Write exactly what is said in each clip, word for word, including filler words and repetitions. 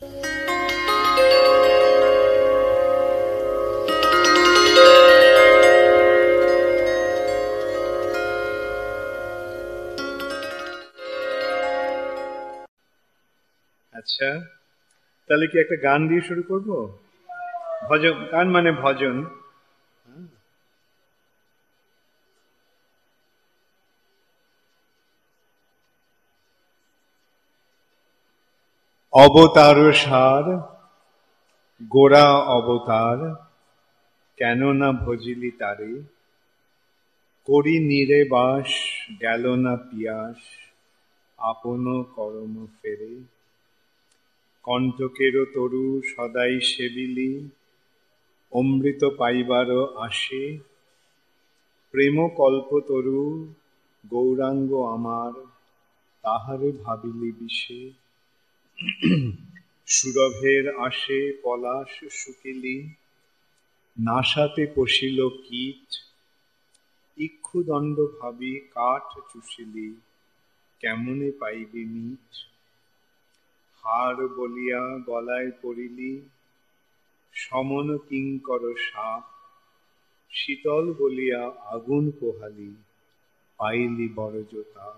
আচ্ছা, তাহলে কি একটা গান দিয়ে শুরু করব? ভজন গান মানে ভজন। অবতার সার গোরা অবতার, কেন না ভজিলি তারে, করি নিরে বাস গেল না পিয়াস, আপন করম ফেরে। কণ্টকের তরু সদাই সেবিলি, অমৃত পাইবার আসে, প্রেম কল্পতরু গৌরাঙ্গ আমার, তাহারে ভাবিলি বিষে। সুরভের আসে পলাশ শুকিলি, নাসাতে পশিল কীট, ইক্ষুদণ্ড ভাবি কাঠ চুষিলি, কেমনে পাইবি মিঠ। হার বলিয়া গলায় পড়িলি, সমন কিঙ্কর সাপ, শীতল বলিয়া আগুন পোহালি, পাইলি বড় তাপ।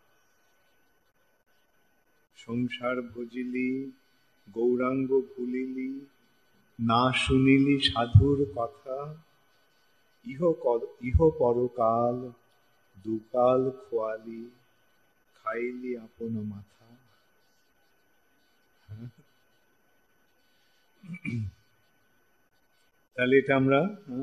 সংসার ভজিলি গৌরাঙ্গ ভুলিলি, না শুনিলি সাধুর কথা, ইহ ইহ পরকাল দুকাল খোয়ালি, খাইলি আপন মাথা। তাহলে এটা আমরা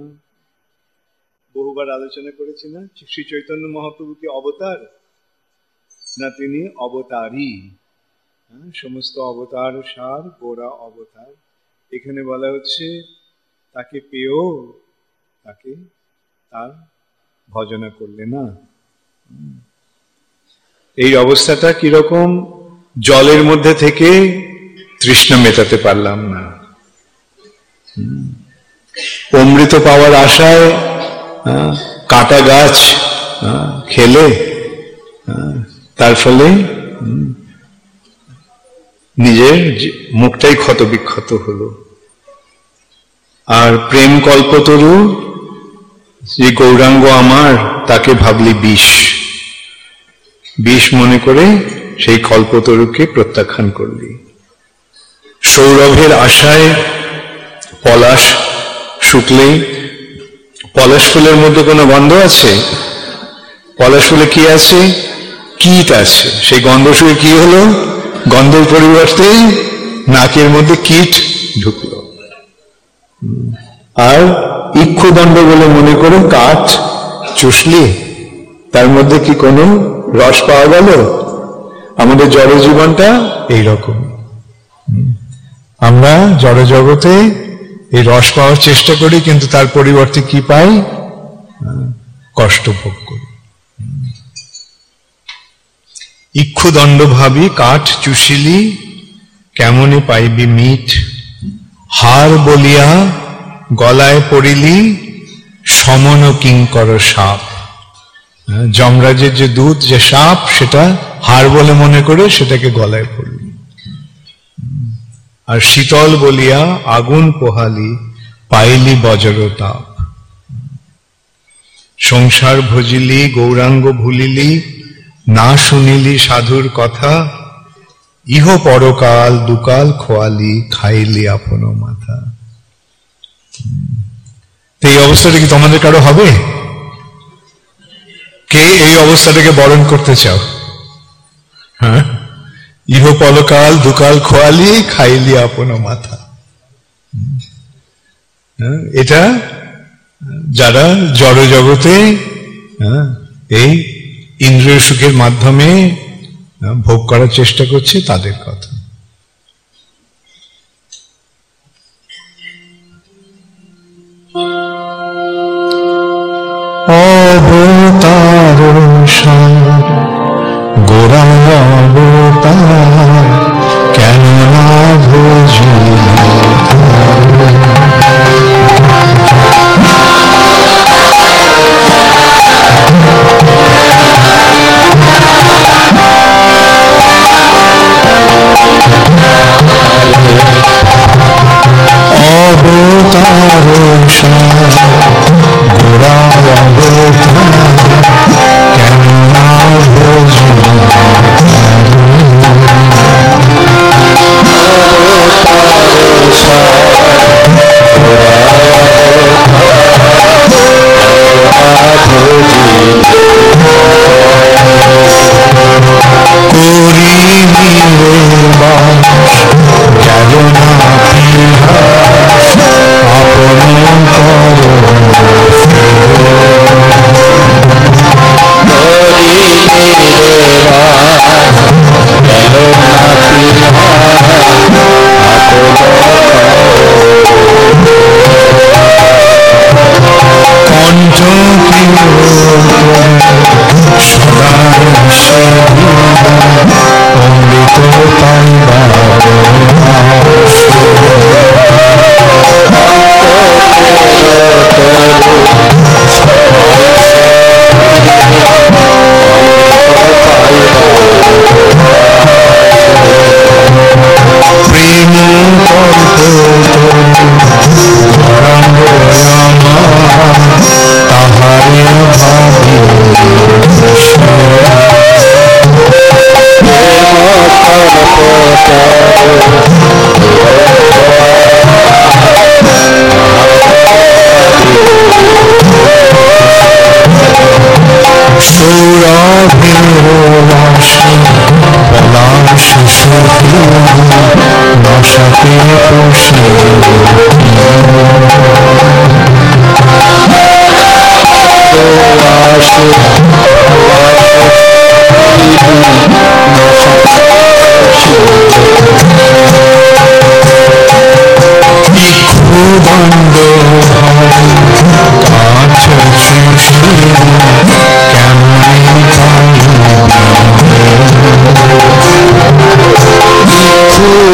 বহুবার আলোচনা করেছি না? শ্রী চৈতন্য মহাপ্রভু কি অবতার, না তিনি অবতারী? সমস্ত অবতার সার গোরা অবতার। এখানে বলা হচ্ছে তাকে পেয়েও তাকে তার ভজনা করলে না। এই অবস্থাটা কিরকম? জলের মধ্যে থেকে তৃষ্ণা মেটাতে পারলাম না, অমৃত পাওয়ার আশায় কাঁটা গাছ খেলে তার ফলে নিজের মুখটাই ক্ষত বিক্ষত হলো। আর প্রেম কল্পতরু যে গৌরাঙ্গ আমার, তাকে ভাবলি বিষ, বিষ মনে করে সেই কল্পতরুকে প্রত্যাখ্যান করলি। সৌরভের আশায় পলাশ শুকলেই, পলাশ ফুলের মধ্যে কোনো গন্ধ আছে? পলাশ ফুলে কি আছে? কীট আছে। সেই গন্ধ শুয়ে কি হলো? গন্ধের পরিবর্তে নাকের মধ্যে কীট ঢুকলো। আর ইক্ষুদণ্ড বলে মনে করে কাঠ চুষলি, তার মধ্যে কি কোনো রস পাওয়া গেল? আমাদের জড় জীবনটা এইরকম। আমরা জড় জগতে এই রস পাওয়ার চেষ্টা করি, কিন্তু তার পরিবর্তে কি পাই? কষ্ট ভোগ করি। ইক্ষুদণ্ড ভাবি কাঠ চুষিলি, কেমনে পাইবি মিঠ। হার বলিয়া গলায় পড়িলি, সমন কিঙ্কর সাপ। যমরাজের যে দূত, যে সাপ, সেটা হার বলে মনে করে সেটাকে গলায় পড়লি। আর শীতল বলিয়া আগুন পোহালি, পাইলি বজ্র তাপ। সংসার ভজিলি গৌরাঙ্গ ভুলিলি, না শুনিলি সাধুর কথা, ইহ পরকাল দুকাল খোয়ালি, খাইলি আপন মাথা। তো এই অবস্থাটা কি তোমাদের কারো হবে? কে এই অবস্থাটাকে বরণ করতে চাও? হ্যাঁ, ইহ পরকাল দুকাল খোয়ালি, খাইলি আপন মাথা। এটা যারা জড় জগতে এই ইন্দ্রিয় সুখের মাধ্যমে ভোগ করার চেষ্টা করছে তাদের কথা। অবতার গোরা অবতার, কেন না ভজিলি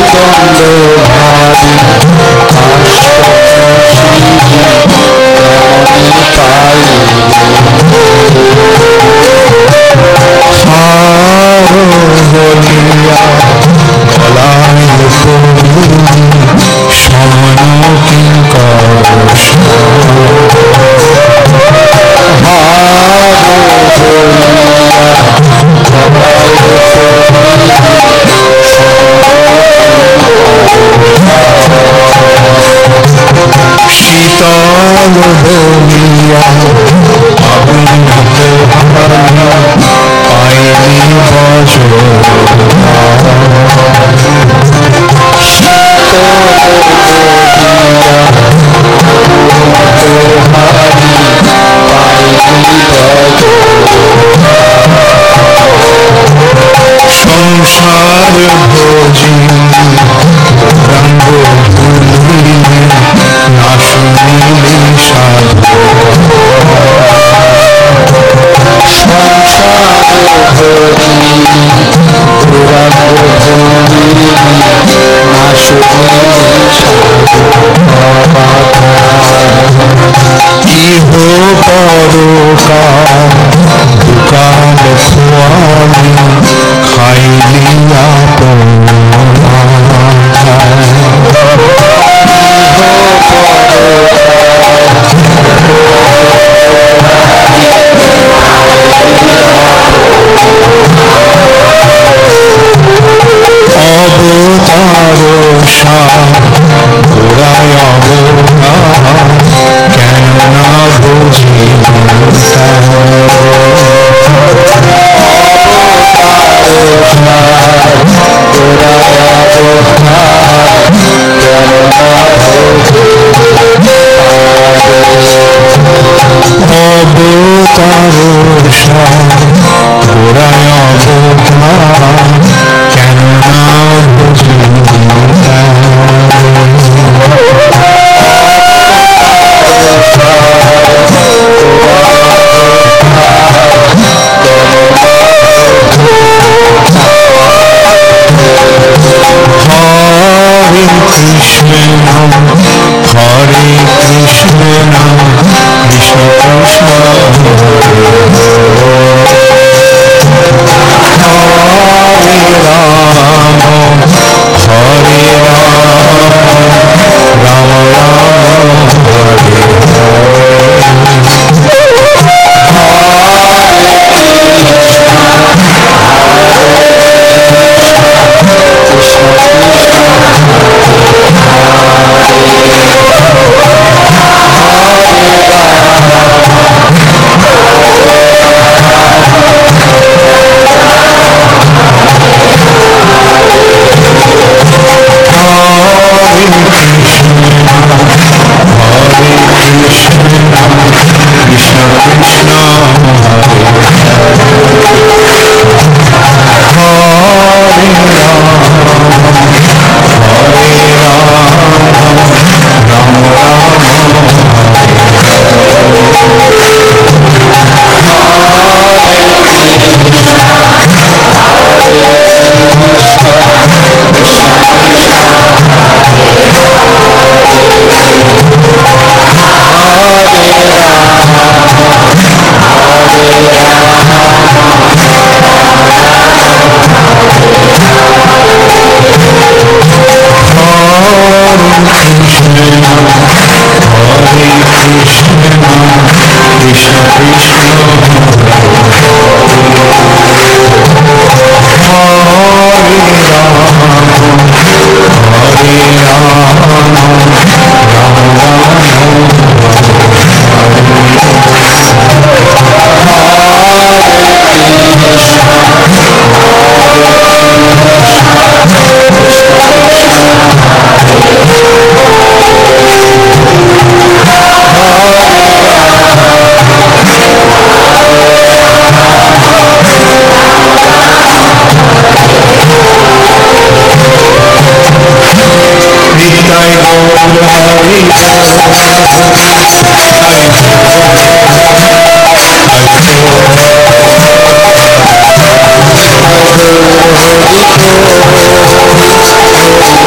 Hare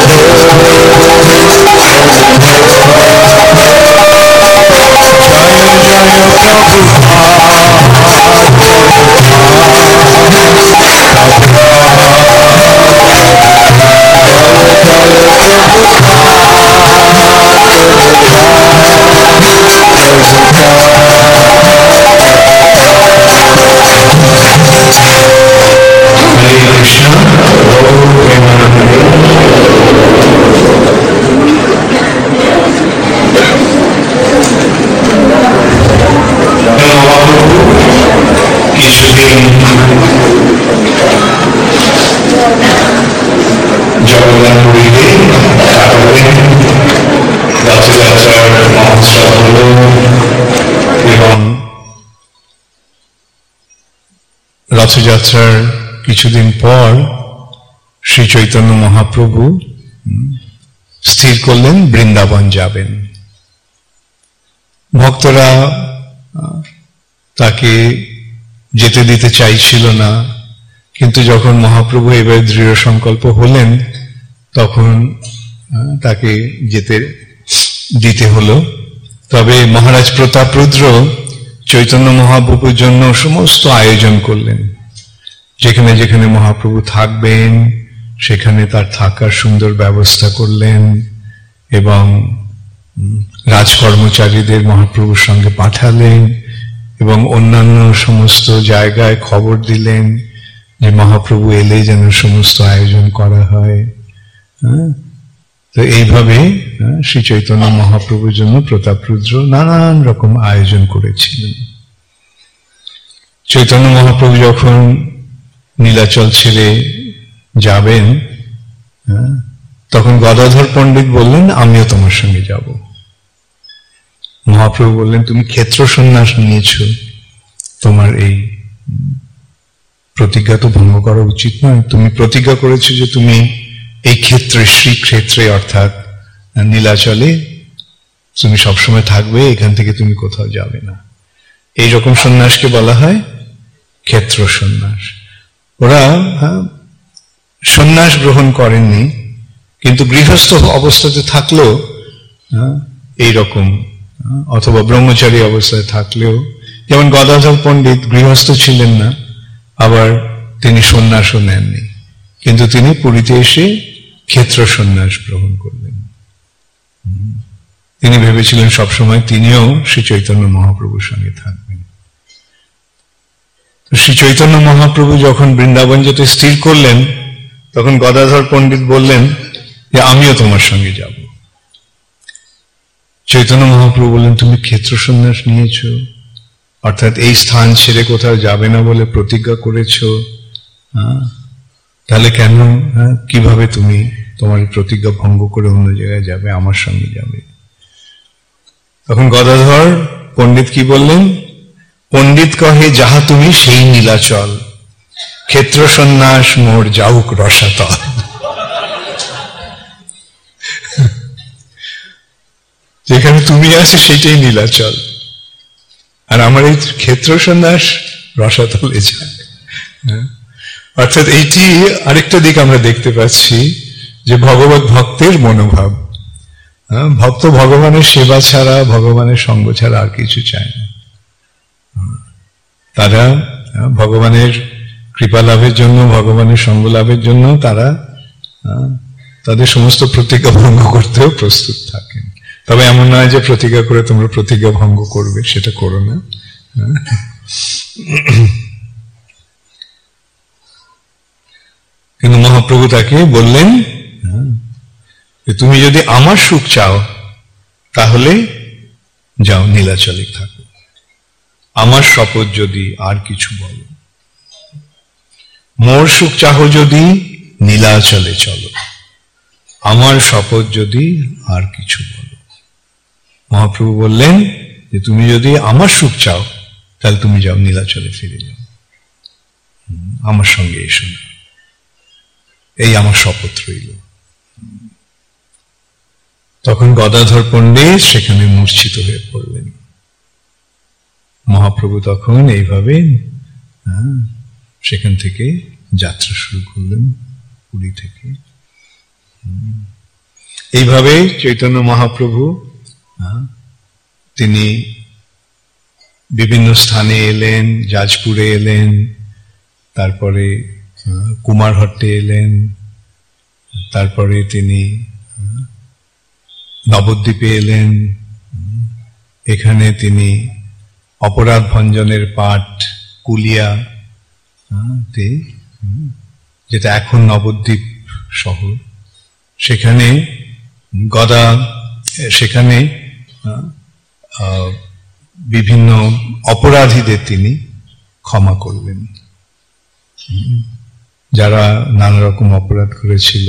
রথযাত্রার কিছুদিন পর শ্রী চৈতন্য মহাপ্রভু স্থির করলেন বৃন্দাবন যাবেন। ভক্তরা তাকে যেতে দিতে চাইছিল না, কিন্তু যখন মহাপ্রভু এবার দৃঢ় সংকল্প হলেন তখন তাকে যেতে দিতে হলো। তবে মহারাজ প্রতাপরুদ্র চৈতন্য মহাপ্রভুর জন্য সমস্ত আয়োজন করলেন। যেখানে যেখানে মহাপ্রভু থাকবেন সেখানে তার থাকার সুন্দর ব্যবস্থা করলেন এবং রাজকর্মচারীদের মহাপ্রভুর সঙ্গে পাঠালেন এবং অন্যান্য সমস্ত জায়গায় খবর দিলেন যে মহাপ্রভু এলে যেন সমস্ত আয়োজন করা হয়। তো এইভাবে শ্রী চৈতন্য মহাপ্রভুর জন্য প্রতাপরুদ্র নানান রকম আয়োজন করেছিলেন। চৈতন্য মহাপ্রভু যখন নীলাচল ছেড়ে যাবেন তখন গদাধর পণ্ডিত বললেন, আমিও তোমার সঙ্গে যাব। মহাপ্রভু বললেন, তুমি ক্ষেত্র সন্ন্যাস নিয়েছ, তোমার এই প্রতিজ্ঞা তো ভঙ্গ করা উচিত নয়। তুমি প্রতিজ্ঞা করেছো যে তুমি এই ক্ষেত্রে, শ্রীক্ষেত্রে অর্থাৎ নীলাচলে তুমি সবসময় থাকবে, এখান থেকে তুমি কোথাও যাবে না। এইরকম সন্ন্যাসকে বলা হয় ক্ষেত্র সন্ন্যাস। ওরা সন্ন্যাস গ্রহণ করেননি, কিন্তু গৃহস্থ অবস্থাতে থাকলেও এইরকম, অথবা ব্রহ্মচারী অবস্থায় থাকলেও, যেমন গদাধর পণ্ডিত গৃহস্থ ছিলেন না, আবার তিনি সন্ন্যাসও নেননি, কিন্তু তিনি পুরীতে এসে ক্ষেত্র সন্ন্যাস গ্রহণ করলেন। তিনি ভেবেছিলেন সবসময় তিনিও শ্রী চৈতন্য মহাপ্রভুর সঙ্গে থাকবেন। শ্রী চৈতন্য মহাপ্রভু যখন বৃন্দাবন যেতে স্থির করলেন তখন গদাধর পণ্ডিত বললেন যে আমিও তোমার সঙ্গে যাব। চৈতন্য মহাপ্রভু বললেন, তুমি ক্ষেত্র সন্ন্যাস নিয়েছ, অর্থাৎ এই স্থান ছেড়ে কোথাও যাবে না বলে প্রতিজ্ঞা করেছ, তাহলে কেন, কিভাবে তুমি তোমার প্রতিজ্ঞা ভঙ্গ করে অন্য জায়গায় যাবে, আমার সঙ্গে যাবে? তখন গদাধর পণ্ডিত কি বললেন, পণ্ডিত কহে যাহা তুমি সেই নীলাচল, ক্ষেত্র সন্ন্যাস মোর যাউক রসাতল। যেখানে তুমি আছো সেটাই নীলাচল, আর আমার এই ক্ষেত্র সন্ন্যাস রসাতলে যায়। অর্থাৎ এইটি আরেকটা দিক আমরা দেখতে পাচ্ছি যে ভগবত ভক্তের মনোভাব। ভক্ত ভগবানের সেবা ছাড়া, ভগবানের সঙ্গ ছাড়া আর কিছু চায় না। তারা ভগবানের কৃপা লাভের জন্য, ভগবানের সঙ্গ লাভের জন্য তারা তাদের সমস্ত প্রতিজ্ঞা ভঙ্গ করতেও প্রস্তুত থাকেন। তবে এমন নয় যে প্রতিজ্ঞা করে তোমরা প্রতিজ্ঞা ভঙ্গ করবে, সেটা করো না। কিন্তু মহাপ্রভু তাকে বললেন, তুমি যদি আমার সুখ চাও তাহলে যাও নীলাচলে থাকো, আমার শপথ যদি আর কিছু বলো, মোর সুখ চাহ যদি নীলাচলে চলো, আমার শপথ যদি আর কিছু বলো। মহাপ্রভু বললেন যে তুমি যদি আমার সুখ চাও তাহলে তুমি যাও নীলাচলে ফিরে যাও, আমার সঙ্গে এসো না, এই আমার শপথ রইল। তখন গদাধর পণ্ডিত সেখানে মূর্ছিত হয়ে পড়লেন। মহাপ্রভু তখন এইভাবে সেখান থেকে যাত্রা শুরু করলেন, পুরী থেকে। এইভাবে চৈতন্য মহাপ্রভু তিনি বিভিন্ন স্থানে এলেন, যাজপুরে এলেন, তারপরে কুমারহট্টে এলেন, তারপরে তিনি নবদ্বীপে এলেন। এখানে তিনি অপরাধ ভঞ্জনের পাঠ কুলিয়া, যেটা এখন নবদ্বীপ শহর, সেখানে গদা, সেখানে বিভিন্ন অপরাধীদের তিনি ক্ষমা করলেন, যারা নানা রকম অপরাধ করেছিল।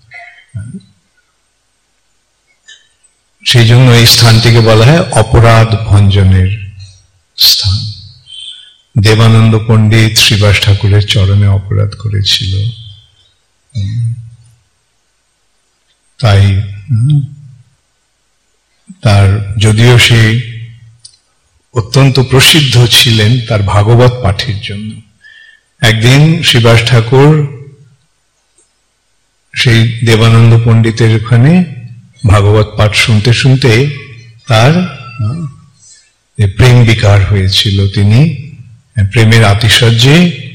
সেই জন্য এই স্থানটিকে বলা হয় অপরাধ ভঞ্জনের স্থান। দেবানন্দ পণ্ডিত শ্রীবাস ঠাকুরের চরণে অপরাধ করেছিল, তাই তার যদিও সে অত্যন্ত প্রসিদ্ধ ছিলেন তার ভাগবত পাঠের জন্য, একদিন শ্রীবাস ঠাকুর সেই দেবানন্দ পণ্ডিতের ওখানে ভাগবত পাঠ শুনতে শুনতে তার প্রেম বিকার হয়েছিল। তিনি প্রেমের আতিশয্যে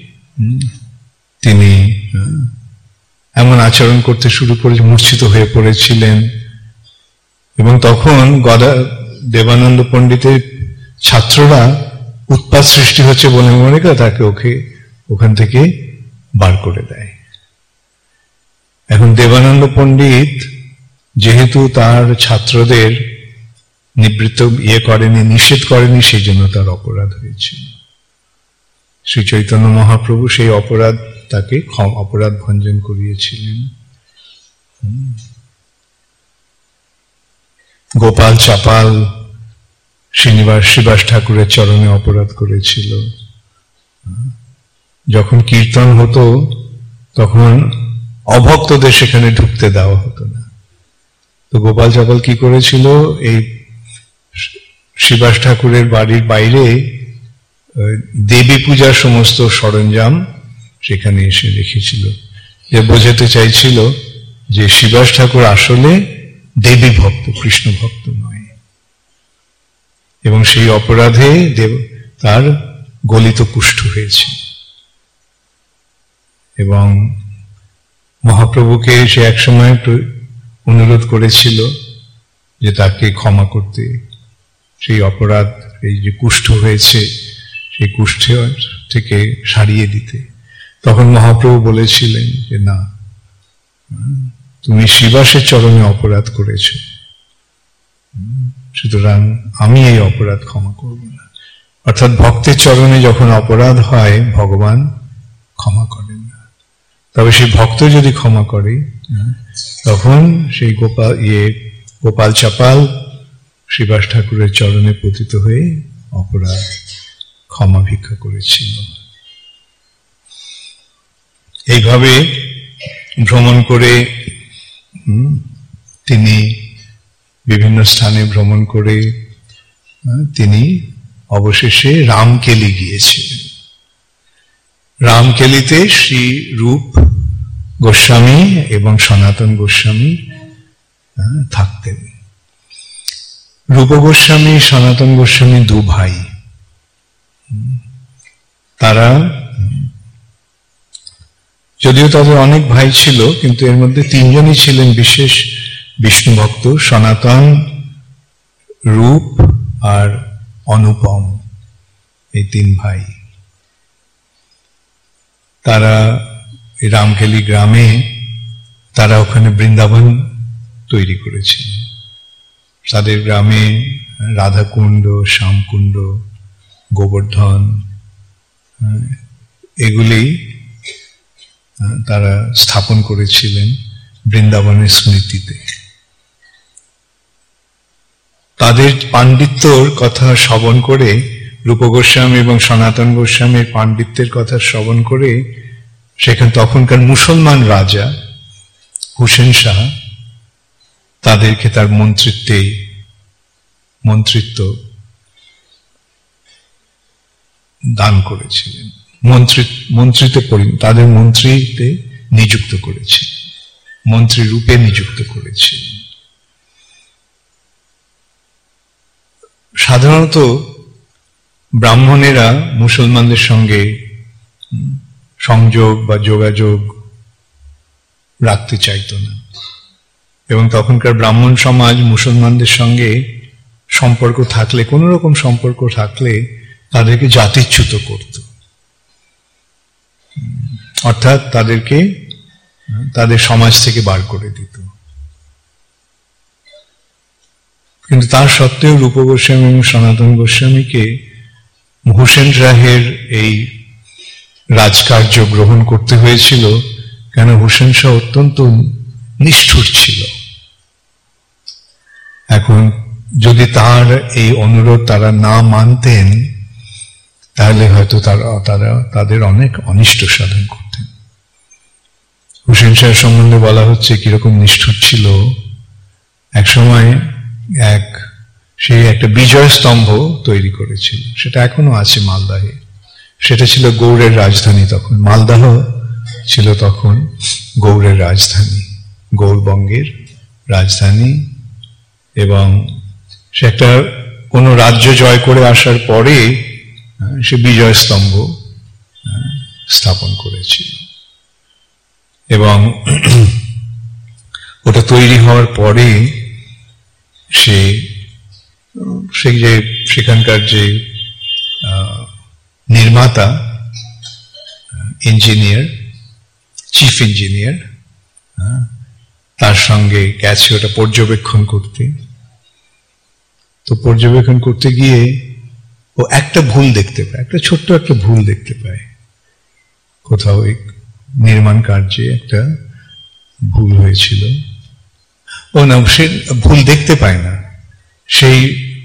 তিনি এমন আচরণ করতে শুরু করে মূর্ছিত হয়ে পড়েছিলেন, এবং তখন গদা দেবানন্দ পণ্ডিতের ছাত্ররা উৎপাত সৃষ্টি হচ্ছে বলে মনে করে তাকে ওকে ওখান থেকে বার করে দেয়। এখন দেবানন্দ পণ্ডিত যেহেতু তার ছাত্রদের নিবৃত্ত ইয়ে করেনি, নিষেধ করেনি, সেই জন্য তার অপরাধ হয়েছিল। শ্রী চৈতন্য মহাপ্রভু সেই অপরাধ তাকে অপরাধ ভঞ্জন করিয়েছিলেন। গোপাল চাপাল শ্রীনিবাস শ্রীবাস ঠাকুরের চরণে অপরাধ করেছিল। যখন কীর্তন হতো তখন অভক্তদের সেখানে ঢুকতে দেওয়া হতো না। তো গোপাল চাপাল কি করেছিল, এই শ্রীবাস ঠাকুরের বাড়ির বাইরে দেবী পূজার সমস্ত সরঞ্জাম সেখানে এসে রেখেছিল, যে বোঝাতে চাইছিল যে শ্রীবাস ঠাকুর আসলে দেবী ভক্ত, কৃষ্ণ ভক্ত নয়। এবং সেই অপরাধে দেব তার গলিত কুষ্ঠ হয়েছে, এবং মহাপ্রভুকে সে একসময় অনুরোধ করেছিল যে তাকে ক্ষমা করতে, সেই অপরাধ, এই যে কুষ্ঠ হয়েছে সেই কুষ্ঠ থেকে সারিয়ে দিতে। তখন মহাপ্রভু বলেছিলেন যে না, তুমি শ্রীবাসের চরণে অপরাধ করেছ, সুতরাং আমি এই অপরাধ ক্ষমা করব না। অর্থাৎ ভক্তের চরণে যখন অপরাধ হয় ভগবান ক্ষমা করেন না, তবে সেই ভক্ত যদি ক্ষমা করে তখন সেই গোপাল ইয়ে গোপাল চাপাল শ্রীবাস ঠাকুরের চরণে পতিত হয়ে অপরাধ ক্ষমা ভিক্ষা করেছিল। এইভাবে ভ্রমণ করে তিনি বিভিন্ন স্থানে ভ্রমণ করে তিনি অবশেষে রামকেলি গিয়েছিলেন। রামকেলিতে শ্রী রূপ গোস্বামী এবং সনাতন গোস্বামী থাকতেন। রূপ গোস্বামী সনাতন গোস্বামী দু ভাই। তারা যদিও তাদের অনেক ভাই ছিল, কিন্তু এর মধ্যে তিনজনই ছিলেন বিশেষ বিষ্ণু ভক্ত, সনাতন, রূপ আর অনুপম, এই তিন ভাই। তারা রামকেলি গ্রামে তারা ওখানে বৃন্দাবন তৈরি করেছিলেন। তাদের গ্রামে রাধাকুণ্ড, শ্যামকুণ্ড, গোবর্ধন এগুলি তারা স্থাপন করেছিলেন বৃন্দাবনের স্মৃতিতে। তাদের পাণ্ডিত্যর কথা শ্রবণ করে, রূপ গোস্বামী এবং সনাতন গোস্বামীর পাণ্ডিত্যের কথা শ্রবণ করে সেখানে তখনকার মুসলমান রাজা হুসেন শাহ তাদেরকে তার মন্ত্রিত্বে মন্ত্রিত্ব দান করেছিলেন, মন্ত্রী মন্ত্রীতে তাদের মন্ত্রীতে নিযুক্ত করেছিলেন, মন্ত্রী রূপে নিযুক্ত করেছিলেন। সাধারণত ব্রাহ্মণেরা মুসলমানদের সঙ্গে সংযোগ বা যোগাযোগ রাখতে চাইত না, এবং তখনকার ব্রাহ্মণ সমাজ মুসলমানদের সঙ্গে সম্পর্ক থাকলে, কোন রকম সম্পর্ক থাকলে তাদেরকে জাতিচ্যুত করত, অর্থাৎ তাদেরকে তাদের সমাজ থেকে বার করে দিত। কিন্তু তার সত্ত্বেও রূপ গোস্বামী এবং সনাতন গোস্বামীকে হুসেন শাহের এই রাজকার্য গ্রহণ করতে হয়েছিল, কেন হুসেন শাহ অত্যন্ত নিষ্ঠুর ছিল। এখন যদি তার এই অনুরোধ তারা না মানতেন, তাহলে হয়তো তারা তারা তাদের অনেক অনিষ্ট সাধন করতেন। হুসেন শাহ সম্বন্ধে বলা হচ্ছে কিরকম নিষ্ঠুর ছিল। এক সময় এক সে একটা বিজয় স্তম্ভ তৈরি করেছিল, সেটা এখনো আছে মালদাহে। সেটা ছিল গৌড়ের রাজধানী তখন, মালদাহ ছিল তখন গৌড়ের রাজধানী, গৌড়বঙ্গের রাজধানী। এবং সে একটা কোনো রাজ্য জয় করে আসার পরে সে বিজয় স্তম্ভ স্থাপন করেছিল। এবং ওটা তৈরি হওয়ার পরে সে সেই যে সেখানকার যে নির্মাতা, ইঞ্জিনিয়ার, চিফ ইঞ্জিনিয়ার, তার সঙ্গে গেছে ওটা পর্যবেক্ষণ করতে। তো পর্যবেক্ষণ করতে গিয়ে ও একটা ভুল দেখতে পায়, একটা ছোট্ট একটা ভুল দেখতে পায়, কোথাও এই নির্মাণ কার্যে একটা ভুল হয়েছিল। ও না, সে ভুল দেখতে পায় না, সেই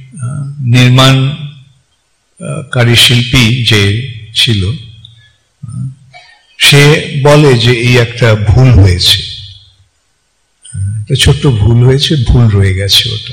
নির্মাণকারী শিল্পী যে ছিল সে বলে যে এই একটা ভুল হয়েছে, ছোট্ট ভুল হয়েছে, ভুল রয়ে গেছে ওটা।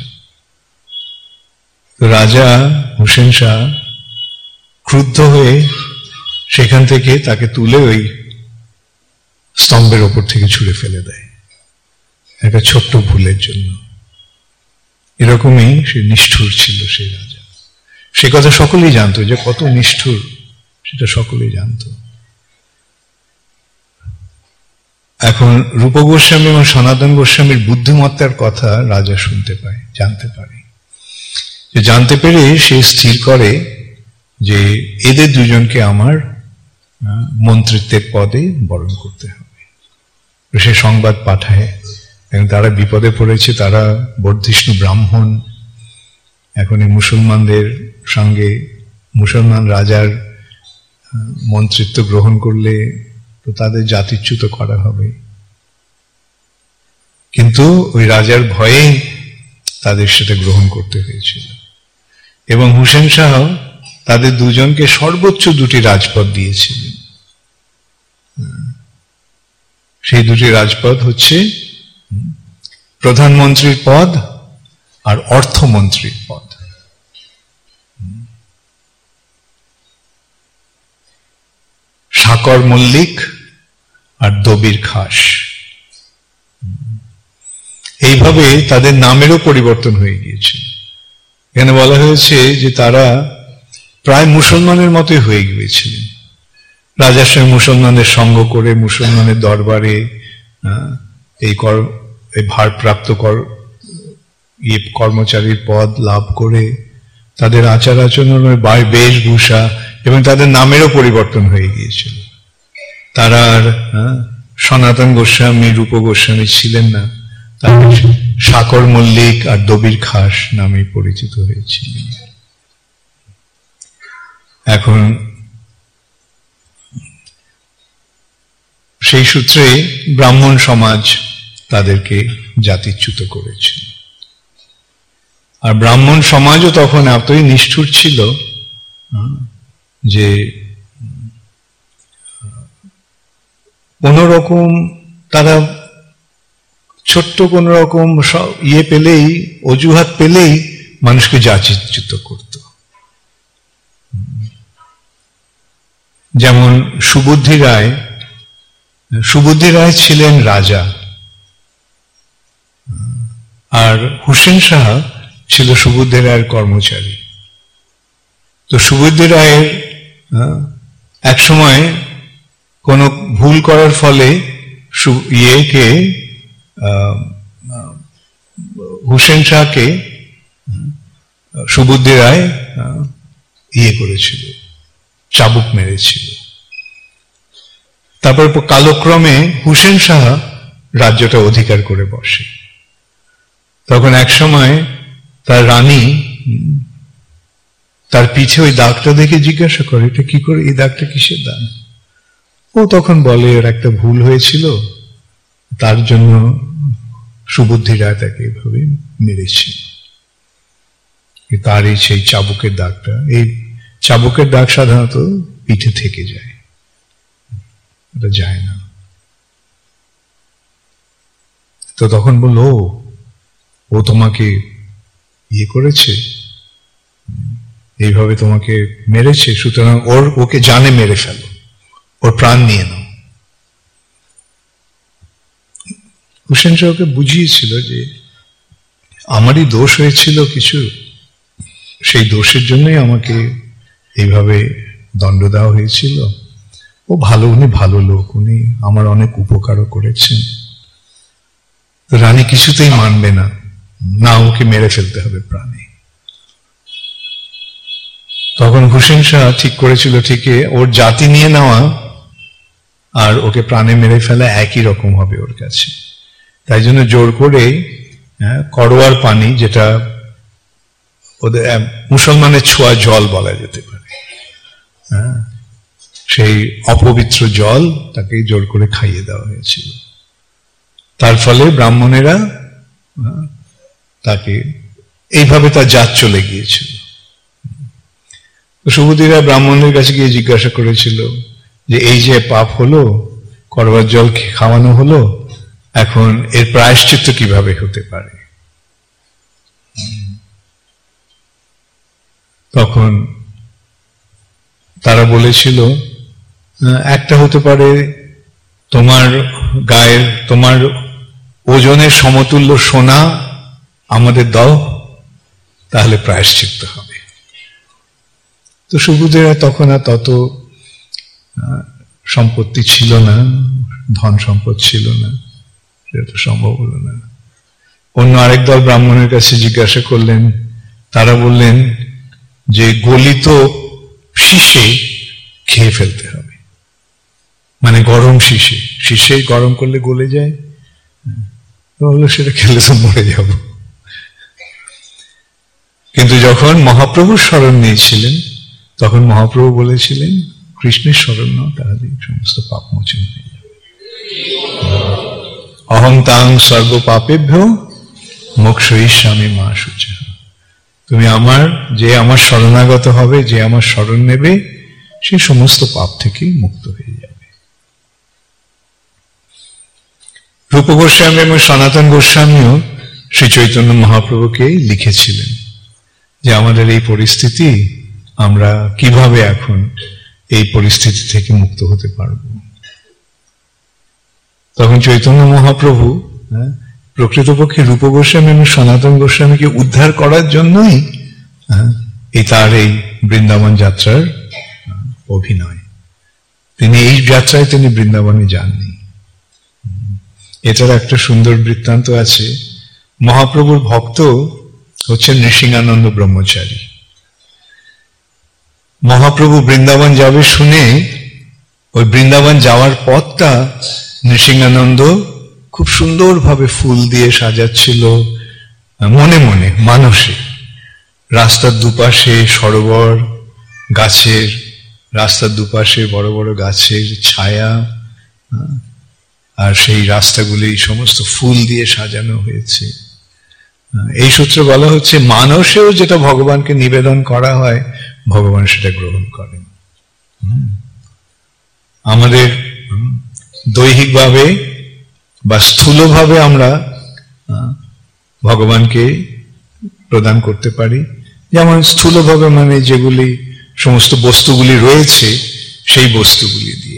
তো রাজা হুসেন শাহ ক্রুদ্ধ হয়ে সেখান থেকে তাকে তুলে ওই স্তম্ভের ওপর থেকে ছুঁড়ে ফেলে দেয় একটা ছোট্ট ভুলের জন্য। এরকমই সে নিষ্ঠুর ছিল সেই রাজা। সে কথা সকলেই জানতো যে কত নিষ্ঠুর, সেটা সকলেই জানতো। এখন রূপ গোস্বামী এবং সনাতন গোস্বামীর বুদ্ধিমত্তার কথা রাজা শুনতে পায়, জানতে পারে। যে জানতে পেরে সে স্থির করে যে এদের দুজনকে আমার মন্ত্রিত্বের পদে বরণ করতে হবে। সে সংবাদ পাঠায়, এবং তারা বিপদে পড়েছে, তারা বর্ধিষ্ণু ব্রাহ্মণ। এখন এই মুসলমানদের সঙ্গে মুসলমান রাজার মন্ত্রিত্ব গ্রহণ করলে তো তাদের জাতিচ্যুত করা হবে। কিন্তু ওই রাজার ভয়ে তাদের সেটা গ্রহণ করতে হয়েছিল। এবং হুসেন শাহ তাদের দুজনকে সর্বোচ্চ দুটি রাজপদ দিয়েছিলেন। সেই দুটি রাজপদ হচ্ছে প্রধানমন্ত্রীর পদ আর অর্থমন্ত্রীর পদ। সাকর মল্লিক আর দবির খাস, এইভাবে তাদের নামেরও পরিবর্তন হয়ে গিয়েছিল। এখানে বলা হয়েছে যে তারা প্রায় মুসলমানের মতোই হয়ে গিয়েছিলেন। রাজার সঙ্গে মুসলমানদের সঙ্গ করে মুসলমানের দরবারে এই কর এই ভারপ্রাপ্ত কর ইয়ে কর্মচারীর পদ লাভ করে তাদের আচার আচরণ, বেশভূষা এবং তাদের নামেরও পরিবর্তন হয়ে গিয়েছিল। তারা আর সনাতন গোস্বামী, রূপ গোস্বামী ছিলেন না, তারা সাকর মল্লিক আর দবির খাস নামে পরিচিত হয়েছিলেন। এখন সেই সূত্রে ব্রাহ্মণ সমাজ তাদেরকে জাতিচ্যুত করেছিল। আর ব্রাহ্মণ সমাজও তখন এতই নিষ্ঠুর ছিল যে কোন রকম তারা ছোট্ট কোন রকম ইয়ে পেলেই, অজুহাত পেলেই মানুষকে জাতিচ্যুত করত। যেমন সুবুদ্ধি রায়, সুবুদ্ধি রায় ছিলেন রাজা, আর হুসেন শাহ ছিল সুবুদ্ধি রায়ের কর্মচারী। তো সুবুদ্ধি রায়ের এক সময় কোন ভুল করার ফলে ইয়েকে হুসেন শাহকে সুবুদ্ধি রায় ইয়ে করেছিল, চাবুক মেরেছিল। তারপর কালক্রমে হুসেন শাহ রাজ্যটা অধিকার করে বসে। তখন এক সময় তার রানী তার পিছে ওই দাগটা দেখে জিজ্ঞাসা করে, এটা কি করে, এই দাগটা কিসের দাগ? ও তখন বলে এর একটা ভুল হয়েছিল, তার জন্য সুবুদ্ধি রায় তাকে এভাবে মেরেছিল। তার এই সেই চাবুকের দাগটা, এই চাবুকের দাগ সাধারণত পিঠে থেকে যায়, ওটা যায় না। তো তখন বললো, ও তোমাকে ইয়ে করেছে, এইভাবে তোমাকে মেরেছে, সুতরাং ওর ওকে জানে মেরে ফেলো, ওর প্রাণ নিয়ে নাও। হুসেন শাহ ওকে বুঝিয়েছিল যে আমারই দোষ হয়েছিল কিছু, সেই দোষের জন্যই আমাকে এইভাবে দণ্ড দেওয়া হয়েছিল। ও ভালো, উনি ভালো লোক, উনি আমার অনেক উপকারও করেছেন। তো রানী কিছুতেই মানবে না, না ওকে মেরে ফেলতে হবে প্রাণে। তখন হুসেন শাহ ঠিক করেছিল, ঠিকই ওর জাতি নিয়ে নেওয়া আর ওকে প্রাণে মেরে ফেলা একই রকম হবে ওর কাছে। তাই জন্য জোর করে করোয়ার পানি, যেটা ওদের মুসলমানের ছোঁয়া জল বলা যেতে পারে, হ্যাঁ, সেই অপবিত্র জল তাকে জোর করে খাইয়ে দেওয়া হয়েছিল। তার ফলে ব্রাহ্মণেরা তাকে এইভাবে তার জাত চলে গিয়েছিল। সুবুধিরা ব্রাহ্মণের কাছে গিয়ে জিজ্ঞাসা করেছিল যে এই যে পাপ হলো, করবার জল খাওয়ানো হলো, এখন এর প্রায়শ্চিত্ত কিভাবে হতে পারে? তখন তারা বলেছিল, একটা হতে পারে তোমার গায়ের, তোমার ওজনের সমতুল্য সোনা আমাদের দাও, তাহলে প্রায়শ্চিত্ত হবে। তো সুবুধেরা তখন আর তত সম্পত্তি ছিল না, ধন সম্পদ ছিল না, সেটা তো সম্ভব হলো না। অন্য আরেক দল ব্রাহ্মণের কাছে জিজ্ঞাসা করলেন, তারা বললেন যে গলিত শীষে খেয়ে ফেলতে হবে, মানে গরম শীষে, শীষে গরম করলে গলে যায়, বললো সেটা খেলে তো মরে যাব। কিন্তু যখন মহাপ্রভুর স্মরণ নিয়েছিলেন, তখন মহাপ্রভু বলেছিলেন কৃষ্ণের স্মরণ নাও, তাহলে সমস্ত পাপ মোচন হয়ে যাবে। অহং তাং সর্ব পাপেভ্য মোক্ষয়িষ্যামি মা শুচা। তুমি আমার, যে আমার শরণাগত হবে, যে আমার শরণ নেবে, সে সমস্ত পাপ থেকে মুক্ত হয়ে যাবে। রূপ গোস্বামী এবং সনাতন গোস্বামীও শ্রী চৈতন্য মহাপ্রভুকে লিখেছিলেন যে আমাদের এই পরিস্থিতি, আমরা কিভাবে এখন এই পরিস্থিতি থেকে মুক্ত হতে পারব। তখন চৈতন্য মহাপ্রভু প্রকৃতপক্ষে রূপ গোস্বামী এবং সনাতন গোস্বামীকে উদ্ধার করার জন্যই এই তার এই বৃন্দাবন যাত্রার অভিনয়। তিনি এই যাত্রায় তিনি বৃন্দাবনে যাননি। এটার একটা সুন্দর বৃত্তান্ত আছে। মহাপ্রভুর ভক্ত হচ্ছেন নৃসিংহানন্দ ব্রহ্মচারী। মহাপ্রভু বৃন্দাবন যাবে শুনে ওই বৃন্দাবন যাওয়ার পথটা নৃসিংহানন্দ খুব সুন্দরভাবে ফুল দিয়ে সাজাচ্ছিল, মনে মনে মানসে। রাস্তার দুপাশে সরোবর, গাছের, রাস্তার দুপাশে বড় বড় গাছের ছায়া, আর সেই রাস্তাগুলি সমস্ত ফুল দিয়ে সাজানো হয়েছে। এই সূত্রে বলা হচ্ছে মানসেও যেটা ভগবানকে নিবেদন করা হয়, ভগবান সেটা গ্রহণ করেন। আমাদের দৈহিকভাবে বা স্থূলভাবে আমরা ভগবানকে প্রদান করতে পারি, যেমন স্থূলভাবে মানে যেগুলি সমস্ত বস্তুগুলি রয়েছে সেই বস্তুগুলি দিয়ে।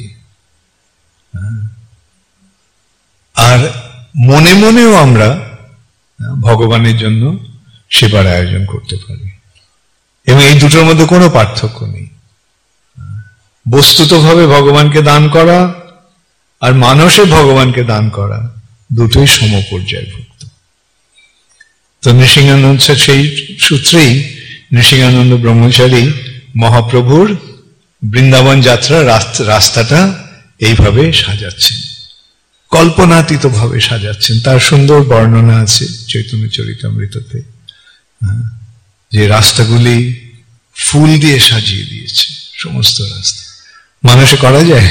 আর মনে মনেও আমরা ভগবানের জন্য সেবার আয়োজন করতে পারি, এবং এই দুটোর মধ্যে কোনো পার্থক্য নেই। বস্তুতভাবে ভগবানকে দান করা আর মানসে ভগবানকে দান করা দুটোই সমপর্যায়ভুক্ত। তো নৃসিংহানন্দ সেই সূত্রেই নৃসিংহানন্দ ব্রহ্মচারী মহাপ্রভুর বৃন্দাবন যাত্রা রাস্তাটা এইভাবে সাজাচ্ছেন, কল্পনাতীত ভাবে সাজাচ্ছেন। তার সুন্দর বর্ণনা আছে চৈতন্য চরিতামৃততে, যে রাস্তাগুলি ফুল দিয়ে সাজিয়ে দিয়েছে। সমস্ত রাস্তা মানুষে করা যায়,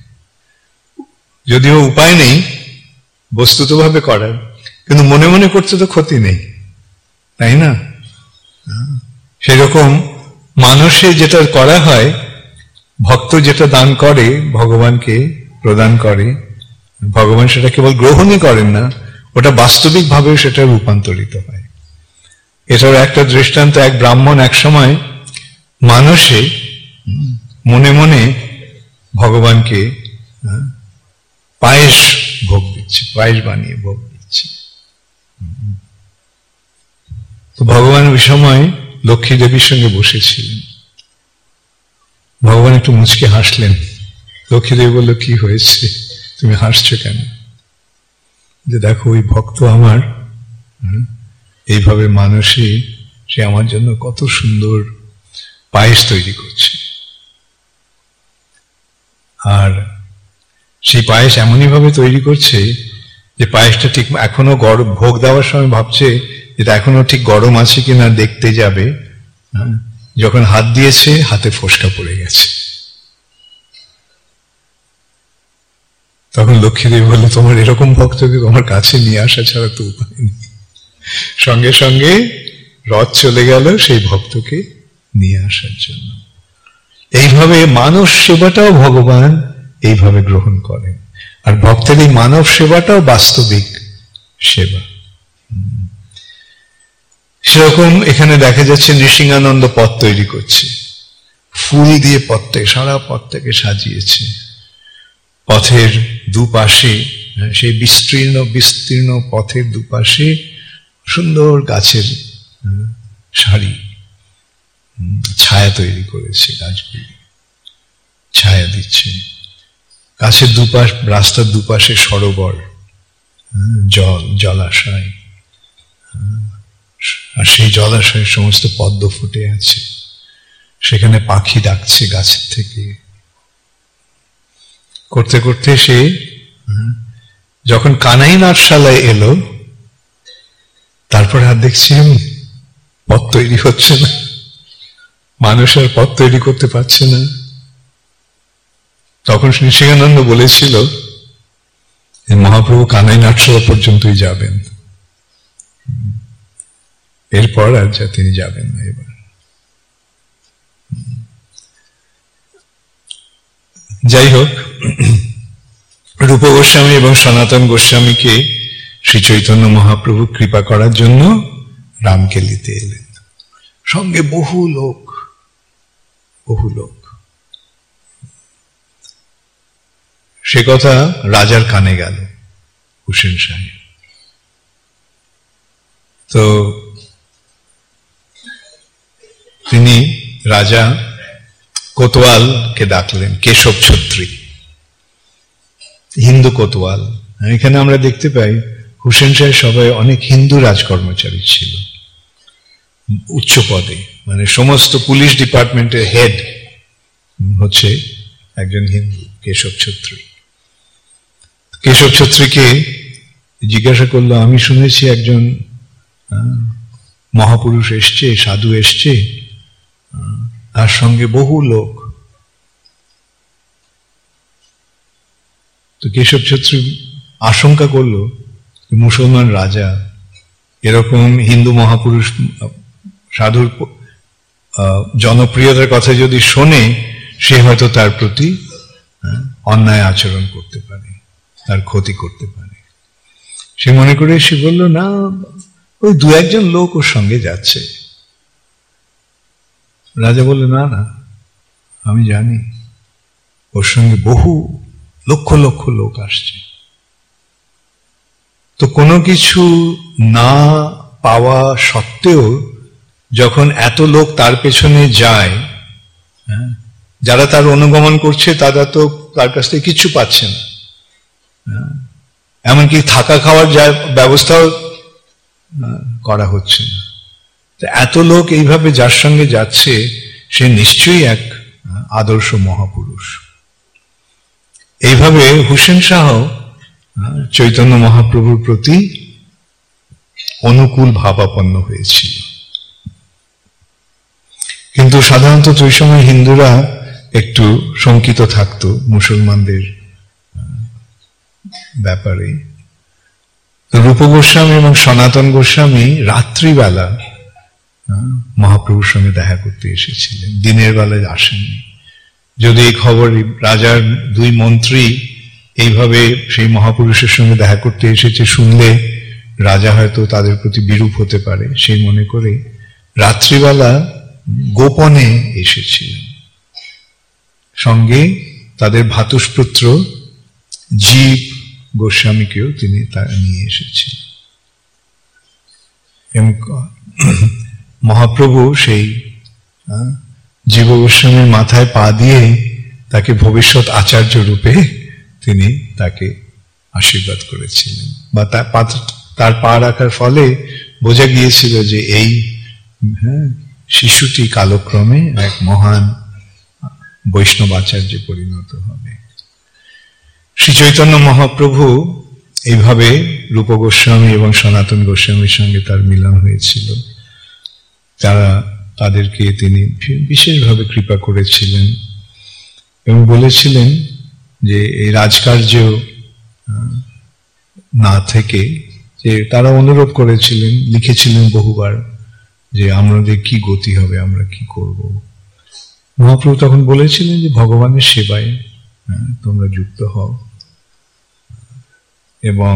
যদিও উপায় নেই বস্তুতভাবে করার, কিন্তু মনে মনে করতে তো ক্ষতি নেই, তাই না? সেরকম মানুষে যেটা করা হয়, ভক্ত যেটা দান করে ভগবানকে প্রদান করে, ভগবান সেটা কেবল গ্রহণই করেন না, ওটা বাস্তবিক ভাবেও সেটা রূপান্তরিত হয়। এটার একটা দৃষ্টান্ত, এক ব্রাহ্মণ এক সময় মানুষে মনে মনে ভগবানকে পায়েস ভোগ দিচ্ছে, পায়েস বানিয়ে ভোগ দিচ্ছে। তো ভগবান ওই সময় লক্ষ্মী দেবীর সঙ্গে বসেছিলেন। ভগবান একটু মুচকে হাসলেন। লক্ষ্মী দেবী বলল, কি হয়েছে, তুমি হাসছো কেন? যে দেখো, ওই ভক্ত আমার এইভাবে মানুষে সে আমার জন্য কত সুন্দর পায়েস তৈরি করছে, আর সেই পায়েস এমনই ভাবে তৈরি করছে যে পায়েসটা ঠিক এখনো গরম, ভোগ দেওয়ার সময় ভাবছে এটা এখনো ঠিক গরম আছে কিনা দেখতে যাবে, যখন হাত দিয়েছে হাতে ফোসকা পড়ে গেছে। তখন লক্ষ্মীদেবী বলল, তোমার এরকম ভক্তকে তোমার কাছে নিয়ে আসা ছাড়া তো উপায় নেই। সঙ্গে সঙ্গে রথ চলে গেল সেই ভক্তকে নিয়ে আসার জন্য। এইভাবে মানব সেবাটাও ভগবান এইভাবে গ্রহণ করেন, আর ভক্তের এই মানব সেবাটাও বাস্তবিক সেবা। সেরকম এখানে দেখা যাচ্ছে নৃসিংহানন্দ পথ তৈরি করছে, ফুল দিয়ে পথটাকে, সারা পথটাকে সাজিয়েছে। পথের দুপাশে, সেই বিস্তীর্ণ বিস্তীর্ণ পথের দুপাশে সুন্দর গাছের সারি, ছায়া তৈরি করেছে, গাছগুলি ছায়া দিচ্ছে। গাছের দুপাশ, রাস্তার দুপাশে সরোবর, জল, জলাশয়, আর সেই জলাশয়ের সমস্ত পদ্ম ফুটে আছে, সেখানে পাখি ডাকছে গাছের থেকে। করতে করতে সে যখন কানাই নাটশালায় এলো, তারপরে আর দেখছি পথ তৈরি হচ্ছে না, মানুষ আর পথ তৈরি করতে পারছে না। তখন নৃসিংহানন্দ বলেছিল মহাপ্রভু কানাই নাটশালা পর্যন্তই যাবেন, এরপর আর যা তিনি যাবেন না। এবার যাই হোক, রূপ গোস্বামী এবং সনাতন গোস্বামীকে শ্রী চৈতন্য মহাপ্রভু কৃপা করার জন্য রামকেলিতে এলেন, সঙ্গে বহু লোক, বহু লোক। সে কথা রাজার কানে গেল, হুসেন সাহেব। তো তিনি রাজা কোতোয়ালকে ডাকলেন, কেশব ছত্রী, হিন্দু কোতোয়াল। এখানে আমরা দেখতে পাই হুসেন সাহেব সবাই অনেক হিন্দু রাজকর্মচারী ছিল, উচ্চ পদে, মানে সমস্ত পুলিশ ডিপার্টমেন্টের হেড হচ্ছে একজন হিন্দু, কেশব ছত্রী। কেশব ছত্রীকে জিজ্ঞাসা করলো, আমি শুনেছি একজন মহাপুরুষ এসছে, সাধু এসছে, তার সঙ্গে বহু লোক। তো কেশব ছত্রী আশঙ্কা করলো মুসলমান রাজা এরকম হিন্দু মহাপুরুষ সাধুর জনপ্রিয়তার কথা যদি শোনে, সে হয়তো তার প্রতি অন্যায় আচরণ করতে পারে, তার ক্ষতি করতে পারে। সে মনে করে সে বলল, না, ওই দু একজন লোক ওর সঙ্গে যাচ্ছে। রাজা বলল, না না, আমি জানি ওর সঙ্গে বহু লক্ষ লক্ষ লোক আসছে। তো কোনো কিছু না পাওয়া সত্ত্বেও যখন এত লোক তার পেছনে যায়, যারা তার অনুগমন করছে তারা তো তার কাছ থেকে কিছু পাচ্ছে না, এমনকি থাকা খাওয়ার ব্যবস্থাও করা হচ্ছে না। এত লোক এইভাবে যার সঙ্গে যাচ্ছে, সে নিশ্চয়ই এক আদর্শ মহাপুরুষ। এইভাবে হুসেন শাহ চৈতন্য মহাপ্রভুর প্রতি অনুকূল ভাবাপন্ন হয়েছিল। কিন্তু সাধারণত ওই সময় হিন্দুরা একটু শঙ্কিত থাকতো মুসলমানদের ব্যাপারে। রূপ গোস্বামী এবং সনাতন গোস্বামী রাত্রিবেলা মহাপ্রভুর সঙ্গে দেখা করতে এসেছিলেন, দিনের বেলায় আসেননি। যদি এই খবর রাজার দুই মন্ত্রী এইভাবে সেই মহাপুরুষের সঙ্গে দেখা করতে এসেছে শুনলে রাজা হয়তো তাদের প্রতি বিরূপ হতে পারে, সেই মনে করে রাত্রিবেলা গোপনে এসেছিলেন। সঙ্গে তাদের ভ্রাতুষ্পুত্র জীব গোস্বামীকেও তিনি তা নিয়ে এসেছিলেন। মহাপ্রভু সেই জীব গোস্বামীর মাথায় পা দিয়ে তাকে ভবিষ্যৎ আচার্য রূপে তিনি তাকে আশীর্বাদ করেছিলেন, বা তার পা রাখার ফলে বোঝা গিয়েছিল যে এই শিশুটি কালক্রমে এক মহান বৈষ্ণব আচার্যে পরিণত হবে। শ্রী চৈতন্য মহাপ্রভু এইভাবে রূপ গোস্বামী এবং সনাতন গোস্বামীর সঙ্গে তার মিলন হয়েছিল। তারা তাদেরকে তিনি বিশেষভাবে কৃপা করেছিলেন এবং বলেছিলেন যে এই রাজকার্য না থেকে, যে তারা অনুরোধ করেছিলেন, লিখেছিলেন বহুবার যে আমাদের কি গতি হবে, আমরা কি করব। মহাপ্রভু তখন বলেছিলেন যে ভগবানের সেবায় তোমরা যুক্ত হও। এবং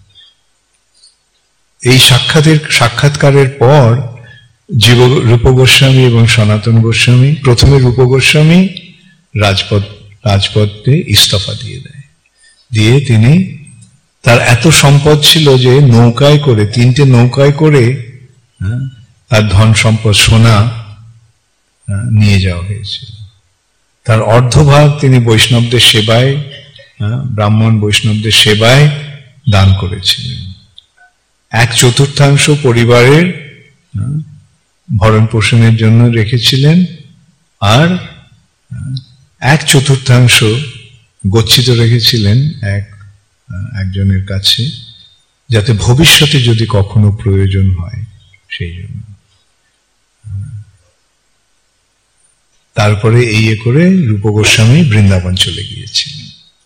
এই সাক্ষাতের সাক্ষাৎকারের পর জীব রূপ গোস্বামী এবং সনাতন গোস্বামী, প্রথমে রূপ গোস্বামী রাজপথ রাজপথে ইস্তফা দিয়ে দেয়, দিয়ে তিনি তার এত সম্পদ ছিল যে নৌকায় করে, তিনটে নৌকায় করে তার ধন সম্পদ সোনা নিয়ে যাওয়া হয়েছিল। তার অর্ধভাগ তিনি বৈষ্ণবদের সেবায়, ব্রাহ্মণ বৈষ্ণবদের সেবায় দান করেছিলেন। এক চতুর্থাংশ পরিবারের ভরণ পোষণের জন্য রেখেছিলেন, আর এক চতুর্থাংশ গচ্ছিত রেখেছিলেন এক একজনের কাছে, যাতে ভবিষ্যতে যদি কখনো প্রয়োজন হয় সেই জন্য। তারপরে এই করে রূপ গোস্বামী বৃন্দাবন চলে গিয়েছিলেন।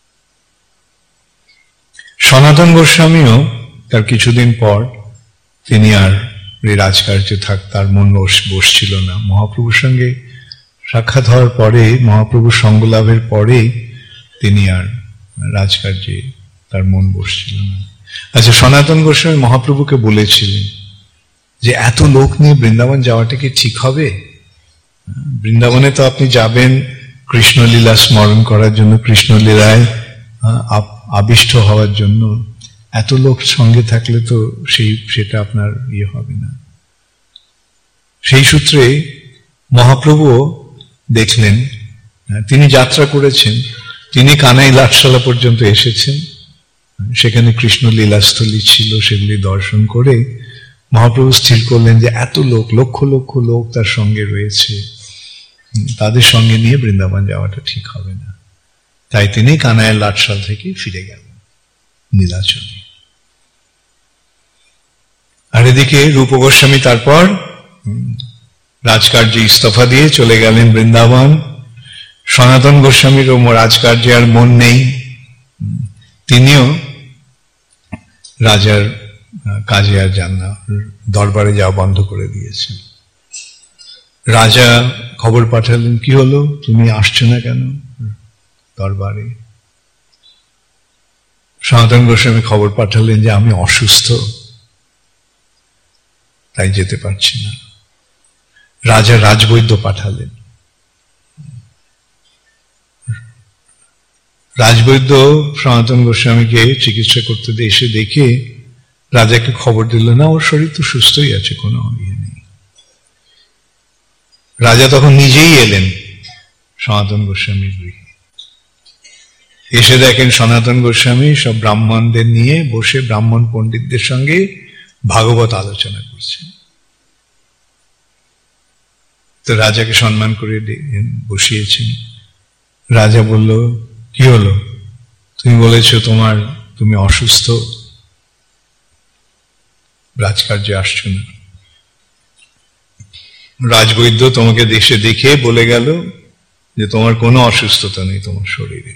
সনাতন গোস্বামীও তার কিছুদিন পর তিনি আর এই রাজকার্যে থাক তার মন বসছিল না। মহাপ্রভুর সঙ্গে সাক্ষাৎ হওয়ার পরে, মহাপ্রভুর সঙ্গ লাভের পরে তিনি আর রাজকার্যে তার মন বসছিল না। আচ্ছা, সনাতন গোস্বামী মহাপ্রভুকে বলেছিলেন যে এত লোক নিয়ে বৃন্দাবন যাওয়াটা কি ঠিক হবে? বৃন্দাবনে তো আপনি যাবেন কৃষ্ণলীলা স্মরণ করার জন্য, কৃষ্ণলীলায় আবিষ্ট হওয়ার জন্য। এত লোক সঙ্গে থাকলে তো সেই সেটা আপনার ইয়ে হবে না। সেই সূত্রে মহাপ্রভু দেখলেন, তিনি যাত্রা করেছেন, তিনি কানাই লাটশালা পর্যন্ত এসেছেন, সেখানে কৃষ্ণ লীলাস্থলী ছিল, সেগুলি দর্শন করে মহাপ্রভু স্থির করলেন যে এত লোক, লক্ষ লক্ষ লোক তার সঙ্গে রয়েছে, তাদের সঙ্গে নিয়ে বৃন্দাবন যাওয়াটা ঠিক হবে না। তাই তিনি কানাইয়ের লাটশাল থেকে ফিরে গেলেন নীলাচলে। আর এদিকে রূপ গোস্বামী তারপর রাজকার্যে ইস্তফা দিয়ে চলে গেলেন বৃন্দাবন। সনাতন গোস্বামীর রাজকার্যে আর মন নেই, তিনিও রাজার কাজে আর যান না, দরবারে যাওয়া বন্ধ করে দিয়েছেন। রাজা খবর পাঠালেন, কি হলো, তুমি আসছো না কেন দরবারে? সনাতন গোস্বামী খবর পাঠালেন যে আমি অসুস্থ, তাই যেতে পারছি না। রাজা রাজবৈদ্য পাঠালেন। রাজবৈদ্য সনাতন গোস্বামীকে চিকিৎসা করতে এসে দেখে রাজাকে খবর দিল, না ওর শরীর তো সুস্থই আছে, কোনো ইয়ে নেই। রাজা তখন নিজেই এলেন সনাতন গোস্বামীর গৃহে। এসে দেখেন সনাতন গোস্বামী সব ব্রাহ্মণদের নিয়ে বসে ব্রাহ্মণ পণ্ডিতদের সঙ্গে ভাগবত আলোচনা করছেন। তো রাজাকে সম্মান করে বসিয়েছেন। রাজা বলল, কি হলো, তুমি বলেছো তোমার তুমি অসুস্থ, রাজকার্যে আসছো না। রাজবৈদ্য তোমাকে দেশে দেখে বলে গেল যে তোমার কোনো অসুস্থতা নেই তোমার শরীরে।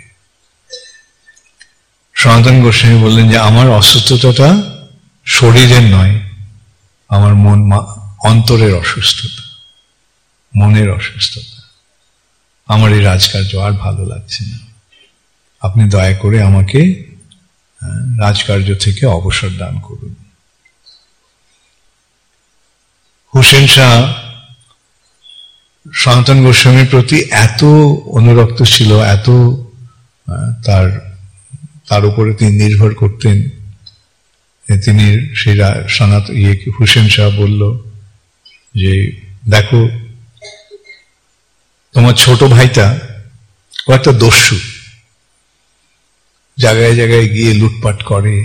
সনাতন গোস্বামী বললেন যে আমার অসুস্থতাটা শরীরের নয়, আমার মন অন্তরের অসুস্থতা, মনের অসুস্থতা। আমার এই রাজকার্য আর ভালো লাগছে না, আপনি দয়া করে আমাকে রাজকার্য থেকে অবসর দান করুন। হুসেন শাহ সনাতন গোস্বামীর প্রতি এত অনুরক্ত ছিল, এত তার তার উপরে তিনি নির্ভর করতেন। তিনি সেই সনাতন ইয়ে হুসেন শাহ বলল যে দেখো, তোমার ছোট ভাইটা ও একটা দস্যু, জায়গায় জায়গায় গিয়ে লুটপাট করে,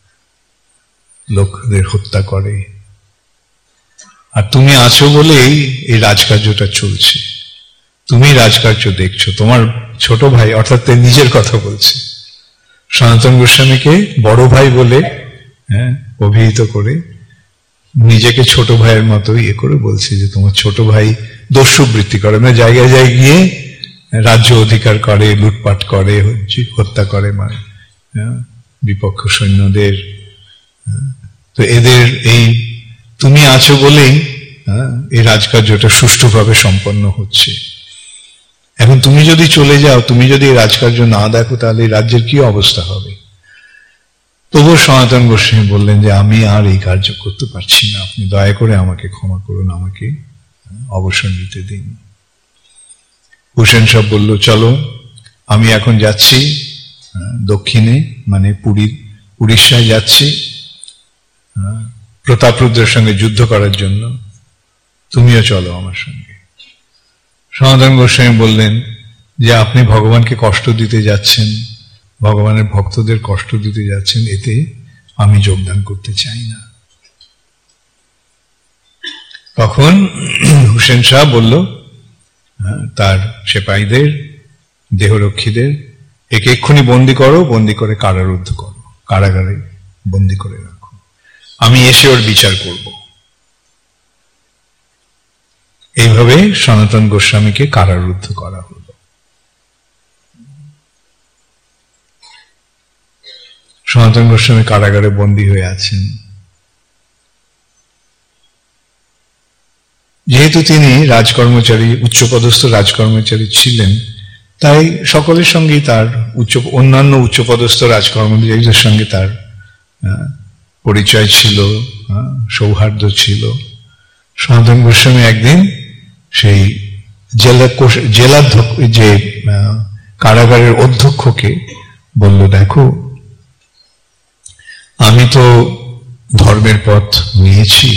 লোকদের হত্যা করে, আর তুমি আছো বলেই এই রাজকার্যটা চলছে, তুমি রাজকার্য দেখছো। তোমার ছোট ভাই, অর্থাৎ নিজের কথা বলছে, সনাতন গোস্বামীকে বড় ভাই বলে হ্যাঁ অভিহিত করে নিজেকে ছোট ভাইয়ের মতো ইয়ে করে বলছে যে তোমার ছোট ভাই দস্যুবৃত্তি করে, মানে জায়গায় জায়গায় গিয়ে রাজ্য অধিকার করে, লুটপাট করে, হত্যা করে, মানে বিপক্ষ সৈন্যদের। তো এদের এই তুমি আছো বলেই এই রাজকার্যটা সুষ্ঠুভাবে সম্পন্ন হচ্ছে। এখন তুমি যদি চলে যাও, তুমি যদি এই রাজকার্য না দেখো, তাহলে এই রাজ্যের কি অবস্থা হবে? তবুও সনাতন গোস্বামী বললেন যে আমি আর এই কার্য করতে পারছি না, আপনি দয়া করে আমাকে ক্ষমা করুন, আমাকে অবসর নিতে দিন। হুসেন শাহ বলল চলো, আমি এখন যাচ্ছি দক্ষিণে, মানে পুরীর উড়িষ্যায় যাচ্ছি প্রতাপরুদ্রের সঙ্গে যুদ্ধ করার জন্য, তুমিও চলো আমার সঙ্গে। সনাতন গোস্বামী বললেন যে আপনি ভগবানকে কষ্ট দিতে যাচ্ছেন, ভগবানের ভক্তদের কষ্ট দিতে যাচ্ছেন, এতে আমি যোগদান করতে চাই না। তখন হুসেন শাহ বলল তার সেপাহীদের, দেহরক্ষীদের, একে এক্ষুনি বন্দি করো, বন্দি করে কারারুদ্ধ করো, কারাগারে বন্দি করে রাখো, আমি এসে ওর বিচার করব। এইভাবে সনাতন গোস্বামীকে কারারুদ্ধ করা হলো। সনাতন গোস্বামী কারাগারে বন্দী হয়ে আছেন। যেহেতু তিনি রাজকর্মচারী, উচ্চপদস্থ রাজকর্মচারী ছিলেন, তাই সকলের সঙ্গেই তার উচ্চ অন্যান্য উচ্চপদস্থ রাজকর্মচারীদের সঙ্গে তার পরিচয় ছিল, সৌহার্দ্য ছিল। সনাতন গোস্বামী একদিন সেই জেলা জেলার যে কারাগারের অধ্যক্ষকে বলল, দেখো আমি তো ধর্মের পথ নিয়েছি,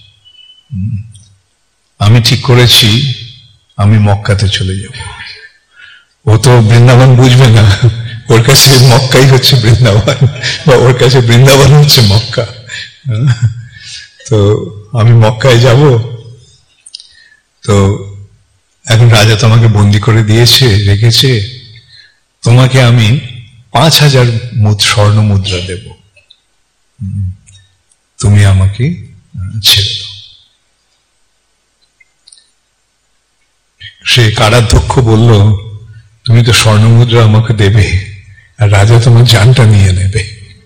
আমি ঠিক করেছি আমি মক্কাতে চলে যাব। ও তো বৃন্দাবন বুঝবে না, ওর কাছে মক্কাই হচ্ছে বৃন্দাবন, বা ওর কাছে বৃন্দাবন হচ্ছে মক্কা। তো আমি মক্কায় যাব। তো এখন রাজা তোমাকে বন্দি করে দিয়েছে, রেখেছে, তোমাকে আমি পাঁচ হাজার স্বর্ণ মুদ্রা দেব, তুমি আমাকে ছেড়ে দাও। সে কারাধ্যক্ষ বলল, তুমি তো স্বর্ণ মুদ্রা আমাকে দেবে, আর রাজা তোমার জানটা নিয়ে নেবে।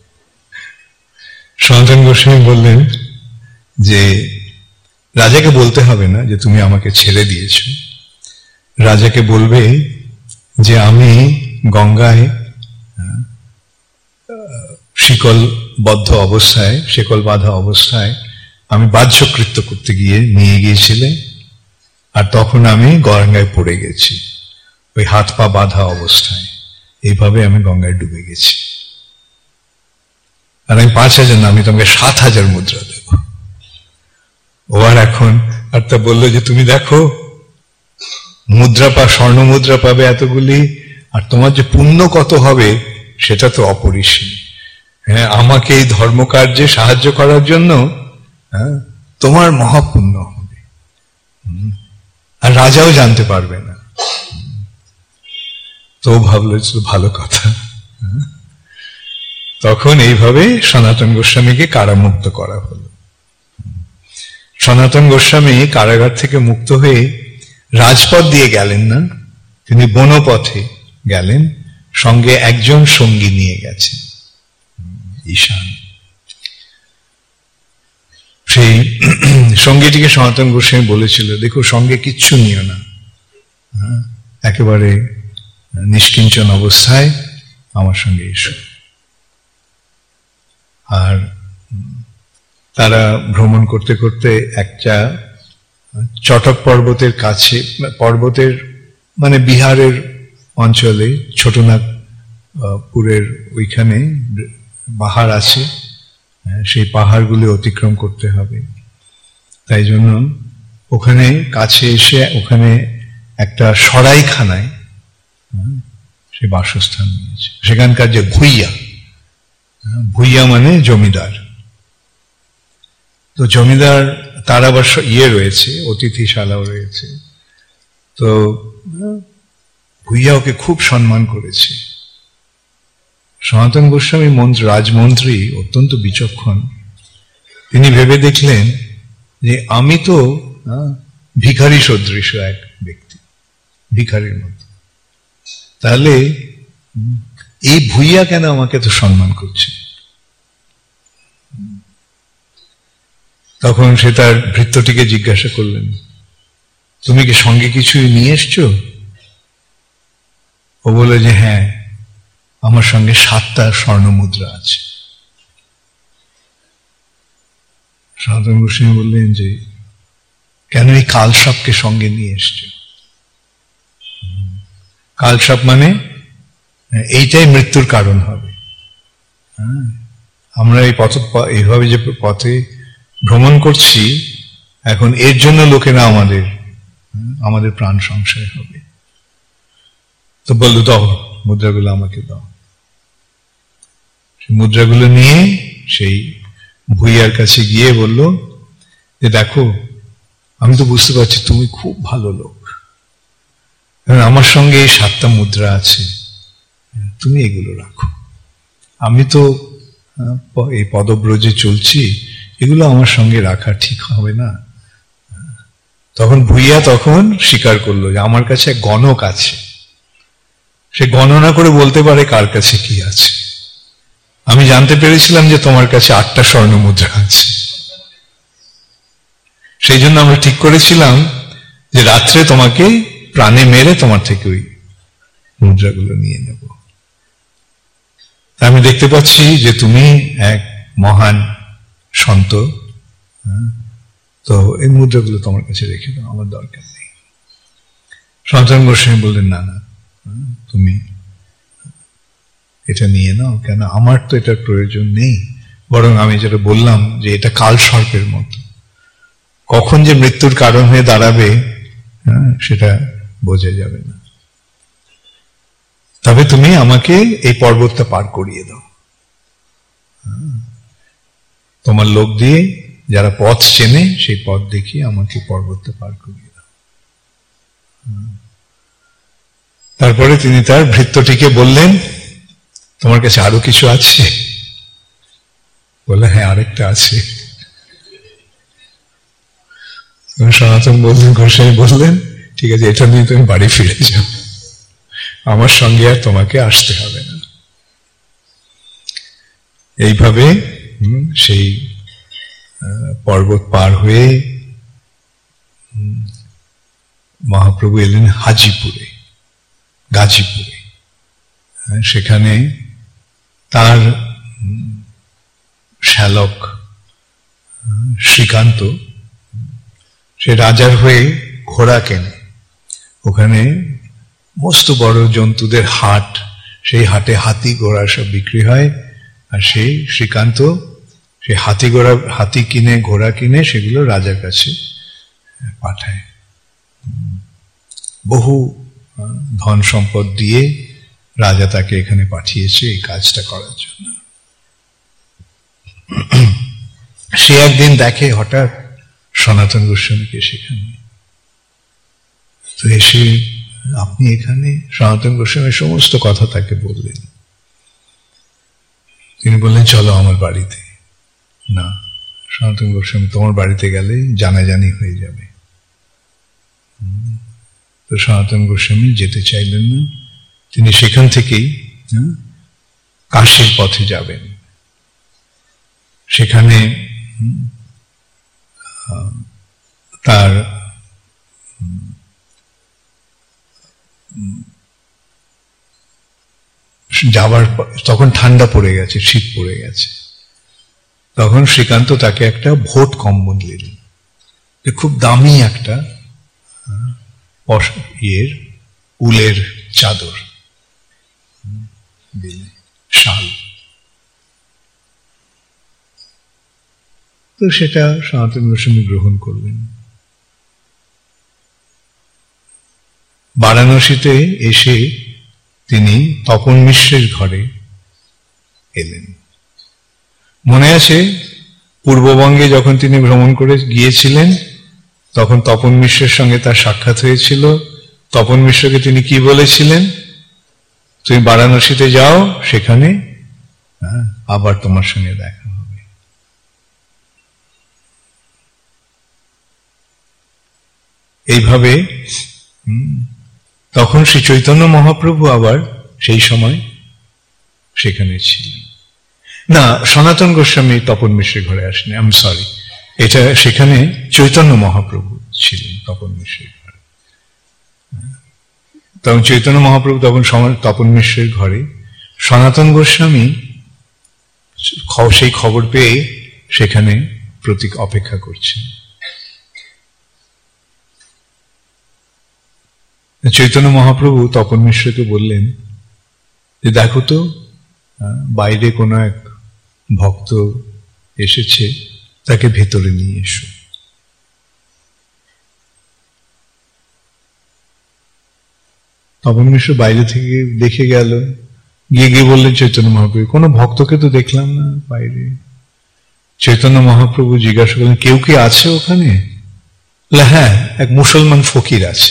সনাতন গোস্বামী বললেন যে রাজাকে বলতে হবে না যে তুমি আমাকে ছেড়ে দিয়েছ, রাজাকে বলবে যে আমি গঙ্গায় শিকলবদ্ধ অবস্থায়, শিকল বাঁধা অবস্থায় আমি বাহ্যকৃত্য করতে গিয়ে নিয়ে গিয়েছিলে, আর তখন আমি গঙ্গায় পড়ে গেছি, ওই হাত পা বাঁধা অবস্থায়, এইভাবে আমি গঙ্গায় ডুবে গেছি, আর আমি পাঁচ হাজার না, আমি তোমাকে সাত হাজার মুদ্রা দেব। ও আর এখন আর তা বললো যে তুমি দেখো মুদ্রা পা স্বর্ণ মুদ্রা পাবে এতগুলি, আর তোমার যে পুণ্য কত হবে সেটা তো অপরিসীম। হ্যাঁ, আমাকে এই ধর্মকার্যে সাহায্য করার জন্য হ্যাঁ তোমার মহাপুণ্য হবে, আর রাজাও জানতে পারবে না। তো ভাবলো ভালো কথা। তখন এইভাবে সনাতন গোস্বামীকে কারামুক্ত করা হলো। সনাতন গোস্বামী কারাগার থেকে মুক্ত হয়ে রাজপথ দিয়ে গেলেন না, তিনি বনপথে গেলেন, সঙ্গে একজন সঙ্গী নিয়ে গেছেন, ঈশান। সেই সঙ্গীটিকে সনাতন গোস্বামী বলেছিল, দেখো সঙ্গে কিচ্ছু নিও না, একেবারে নিষ্কিঞ্চন অবস্থায় আমার সঙ্গে এসো। আর তারা ভ্রমণ করতে করতে একটা চটক পর্বতের কাছে, পর্বতের মানে বিহারের অঞ্চলে ছোটনাগপুরের ওইখানে পাহাড় আছে, সেই পাহাড়গুলি অতিক্রম করতে হবে। তাই জন্য ওখানে কাছে এসে ওখানে একটা সরাইখানায় সে বাসস্থান নিয়েছে। সেখানকার যে ভুইয়া, ভুইয়া মানে জমিদার, তো জমিদার তার আবার ইয়ে রয়েছে, অতিথিশালাও রয়েছে, তো ভুইয়া ওকে খুব সম্মান করেছে। সনাতন গোস্বামী মন্ত্রী, রাজমন্ত্রী, অত্যন্ত বিচক্ষণ, তিনি ভেবে দেখলেন যে আমি তো ভিখারি সদৃশ এক ব্যক্তি, ভিখারির মতো, তাহলে এই ভুইয়া কেন আমাকে তো সম্মান করছে। তখন সে তার ভৃত্যটিকে জিজ্ঞাসা করলেন, তুমি কি সঙ্গে কিছুই নিয়ে এসছো? ও বলে যে হ্যাঁ, আমার সঙ্গে সাতটা স্বর্ণ মুদ্রা আছে। সনাতন গোস্বামী বললেন যে কেন এই কালসাপকে সঙ্গে নিয়ে এসছো? কালসাপ মানে এইটাই মৃত্যুর কারণ হবে। আমরা এই পথ এইভাবে যে পথে ভ্রমণ করছি, এখন এর জন্য লোকেরা আমাদের আমাদের প্রাণ সংশয় হবে। তো বললো দাও মুদ্রাগুলো আমাকে দাও। মুদ্রাগুলো নিয়ে সেই ভুইয়ার কাছে গিয়ে বলল যে দেখো, আমি তো বুঝতে পারছি তুমি খুব ভালো লোক, কারণ আমার সঙ্গে এই সাতটা মুদ্রা আছে, তুমি এগুলো রাখো। আমি তো এই পদব্রজে চলছি, এগুলো আমার সঙ্গে রাখা ঠিক হবে না। তখন ভুইয়া তখন স্বীকার করলো যে আমার কাছে গণক আছে, সে গণনা করে বলতে পারে কার কাছে কি আছে। আমি জানতে পেরেছিলাম যে তোমার কাছে আটটা স্বর্ণ মুদ্রা আছে, সেই জন্য আমরা ঠিক করেছিলাম যে রাত্রে তোমাকে প্রাণে মেরে তোমার থেকে ওই মুদ্রাগুলো নিয়ে নেব। আমি দেখতে পাচ্ছি যে তুমি এক মহান সন্ত, তো এই মুদ্রাগুলো তোমার কাছে রেখে দাও, আমার দরকার নেই। সনাতন গোস্বামী বললেন না না, তুমি এটা নিয়ে নাও, কেন আমার তো এটার প্রয়োজন নেই, বরং আমি যেটা বললাম যে এটা কাল সর্পের মতো, কখন যে মৃত্যুর কারণ হয়ে দাঁড়াবে সেটা বোঝা যাবে না। তবে তুমি আমাকে এই পর্বতটা পার করিয়ে দাও, তোমার লোক দিয়ে যারা পথ চেনে সেই পথ দেখিয়ে আমাকে পর্বতটা পার করিয়ে দাও। তারপরে তিনি তার ভৃত্যটিকে বললেন, তোমার কাছে আরো কিছু আছে? বললে হ্যাঁ, আরেকটা আছে। সনাতন বললেন, গোস্বামী বললেন ঠিক আছে, এটা নিয়ে তুমি বাড়ি ফিরে যাও, আমার সঙ্গে আর তোমাকে আসতে হবে না। এইভাবে সেই পর্বত পার হয়ে মহাপ্রভু এলেন হাজিপুরে, গাজীপুরে। সেখানে তার শ্যালক শ্রীকান্ত সে রাজার হয়ে ঘোড়া কেনে। ওখানে মস্ত বড় জন্তুদের হাট, সেই হাটে হাতি ঘোড়া সব বিক্রি হয়, আর সেই শ্রীকান্ত সে হাতি ঘোড়া হাতি কিনে ঘোড়া কিনে সেগুলো রাজার কাছে পাঠায়। বহু ধন সম্পদ দিয়ে রাজা তাকে এখানে পাঠিয়েছে এই কাজটা করার জন্য। সে একদিন দেখে হঠাৎ সনাতন গোস্বামীকে সেখানে, তো এসে আপনি এখানে, সনাতন গোস্বামীর সমস্ত কথা তাকে বললেন। তিনি বললেন চলো আমার বাড়িতে। না, সনাতন গোস্বামী তোমার বাড়িতে গেলে জানাজানি হয়ে যাবে। তো সনাতন গোস্বামী যেতে চাইলেন না, তিনি সেখান থেকেই কাশীর পথে যাবেন। সেখানে তার যাবার, তখন ঠান্ডা পড়ে গেছে, শীত পড়ে গেছে, তখন শ্রীকান্ত তাকে একটা ভোট কম্বল দিলেন, খুব দামি একটা ইয়ের উলের চাদর, শাল। তো সেটা সনাতন গোস্বামী গ্রহণ করলেন। বারাণসীতে এসে তিনি তপন মিশ্রের ঘরে এলেন। মনে আছে পূর্ববঙ্গে যখন তিনি ভ্রমণ করে গিয়েছিলেন, তখন তপন মিশ্রের সঙ্গে তার সাক্ষাৎ হয়েছিল। তপন মিশ্রকে তিনি কি বলেছিলেন? তুমি বারাণসীতে যাও, সেখানে আবার তোমার সঙ্গে দেখা হবে। এইভাবে তখন শ্রী চৈতন্য মহাপ্রভু আবার সেই সময় সেখানে ছিলেন না। সনাতন গোস্বামী তপন মিশ্রের ঘরে আসেনি, আই এম সরি, এটা সেখানে চৈতন্য মহাপ্রভু ছিলেন তপন মিশ্রের ঘরে। তখন চৈতন্য মহাপ্রভু তখন তপন মিশ্রের ঘরে, সনাতন গোস্বামী সেই খবর পেয়ে সেখানে প্রতীক অপেক্ষা করছেন। চৈতন্য মহাপ্রভু তপন মিশ্রকে বললেন যে দেখো তো, বাইরে কোনো এক ভক্ত এসেছে, তাকে ভেতরে নিয়ে এসো। তপন মিশ্র বাইরে থেকে দেখে গেল, গিয়ে গিয়ে বললেন চৈতন্য মহাপ্রভু, কোনো ভক্তকে তো দেখলাম না বাইরে। চৈতন্য মহাপ্রভু জিজ্ঞাসা করলেন, কেউ কি আছে ওখানে? হ্যাঁ, এক মুসলমান ফকির আছে।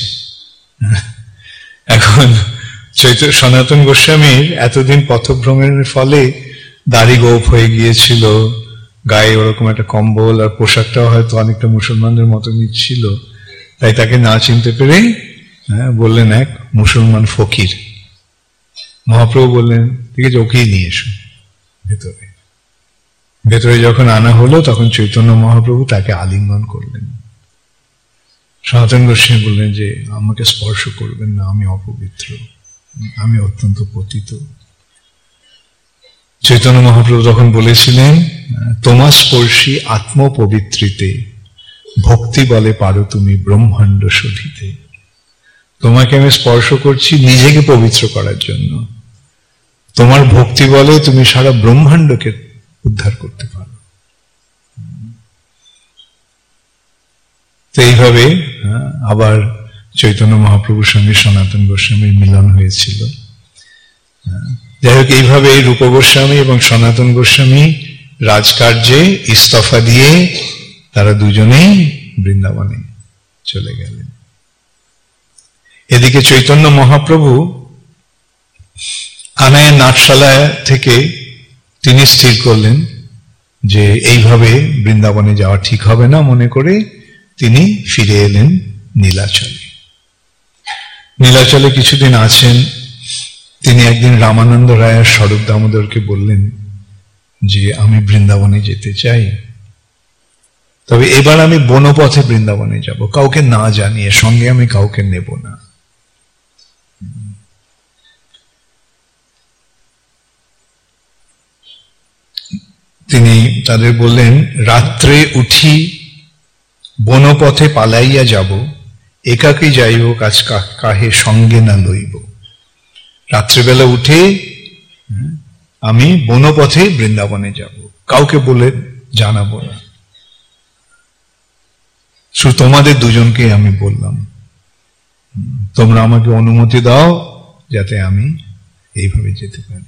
এখন চৈতন্য সনাতন গোস্বামীর এতদিন পথভ্রমণের ফলে দাড়ি গোপ হয়ে গিয়েছিল, গায়ে ওরকম একটা কম্বল আর পোশাকটাও হয়তো অনেকটা মুসলমানদের মতনই ছিল, তাই তাকে না চিনতে পেরে হ্যাঁ বললেন এক মুসলমান ফকির। মহাপ্রভু বললেন ঠিক আছে, ওকেই নিয়ে এসো ভেতরে। ভেতরে যখন আনা হলো, তখন চৈতন্য মহাপ্রভু তাকে আলিঙ্গন করলেন। সনাতন গোস্বামী বললেন যে আমাকে স্পর্শ করবেন না, আমি অপবিত্র, আমি অত্যন্ত পতিত। চৈতন্য মহাপ্রভু তখন বলেছিলেন, তোমার স্পর্শী আত্মপবিত্রিতে ভক্তি বলে পারো তুমি ব্রহ্মাণ্ড শোধিতে। তোমাকে আমি স্পর্শ করছি নিজেকে পবিত্র করার জন্য, তোমার ভক্তি বলে তুমি সারা ব্রহ্মাণ্ডকে উদ্ধার করতে পারো। তো এইভাবে আবার চৈতন্য মহাপ্রভুর সঙ্গে সনাতন গোস্বামীর মিলন হয়েছিল। যাই হোক, এইভাবে রূপ গোস্বামী এবং সনাতন গোস্বামী রাজকার্যে ইস্তফা দিয়ে তারা দুজনেই বৃন্দাবনে চলে গেলেন। এদিকে চৈতন্য মহাপ্রভু আনায় নাটশালা থেকে তিনি স্থির করলেন যে এইভাবে বৃন্দাবনে যাওয়া ঠিক হবে না, মনে করে তিনি ফিরে এলেন নীলাচলে। নীলাচলে কিছুদিন আছেন। তিনি একদিন রামানন্দ রায় আর স্বরূপ দামোদরকে বললেন যে আমি বৃন্দাবনে যেতে চাই, তবে এবার আমি বনপথে বৃন্দাবনে যাব, কাউকে না জানিয়ে, সঙ্গে আমি কাউকে নেব না। তিনি তাদের বললেন, রাত্রে উঠি বনপথে পালাইয়া যাব, একাকী যাইব কাজ কাহে সঙ্গে না লইব। রাত্রিবেলা উঠে আমি বনপথে বৃন্দাবনে যাব, কাউকে বলে জানাবো না, শুধু তোমাদের দুজনকে আমি বললাম, তোমরা আমাকে অনুমতি দাও যাতে আমি এইভাবে যেতে পারি।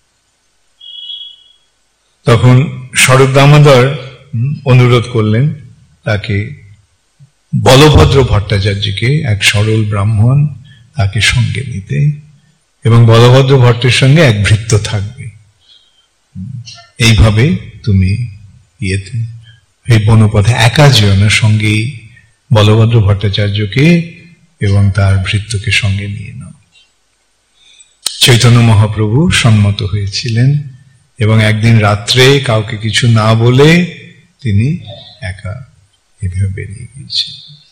তখন স্বরূপ দামোদর অনুরোধ করলেন তাকে, বলভদ্র ভট্টাচার্যকে, এক সরল ব্রাহ্মণ, তাকে সঙ্গে নিতে, এবং বলভদ্র ভট্টের সঙ্গে এক ভৃত্য থাকবে। এইভাবে তুমি ইয়েতে এই বনপথে একা যেও না, সঙ্গে বলভদ্র ভট্টাচার্যকে এবং তার ভৃত্যকে সঙ্গে নিয়ে নাও। চৈতন্য মহাপ্রভু সম্মত হয়েছিলেন এবং একদিন রাত্রে কাউকে কিছু না বলে তিনি একা এভাবে বেরিয়ে গিয়েছে।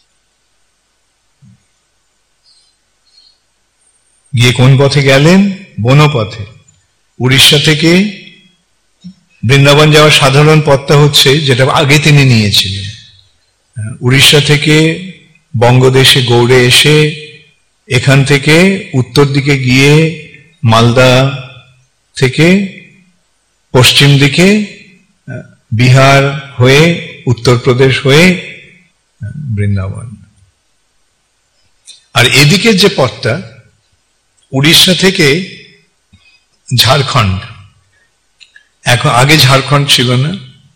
গিয়ে কোন পথে গেলেন? বনপথে। উড়িষ্যা থেকে বৃন্দাবন যাওয়ার সাধারণ পথটা হচ্ছে যেটা আগে তিনি নিয়েছিলেন, উড়িষ্যা থেকে বঙ্গদেশে গৌড়ে এসে এখান থেকে উত্তর দিকে গিয়ে মালদা থেকে পশ্চিম দিকে বিহার হয়ে উত্তরপ্রদেশ হয়ে বৃন্দাবন। আর এদিকের যে পথটা উড়িষ্যা থেকে ঝাড়খণ্ড, এখন আগে ঝাড়খণ্ড ছিল না,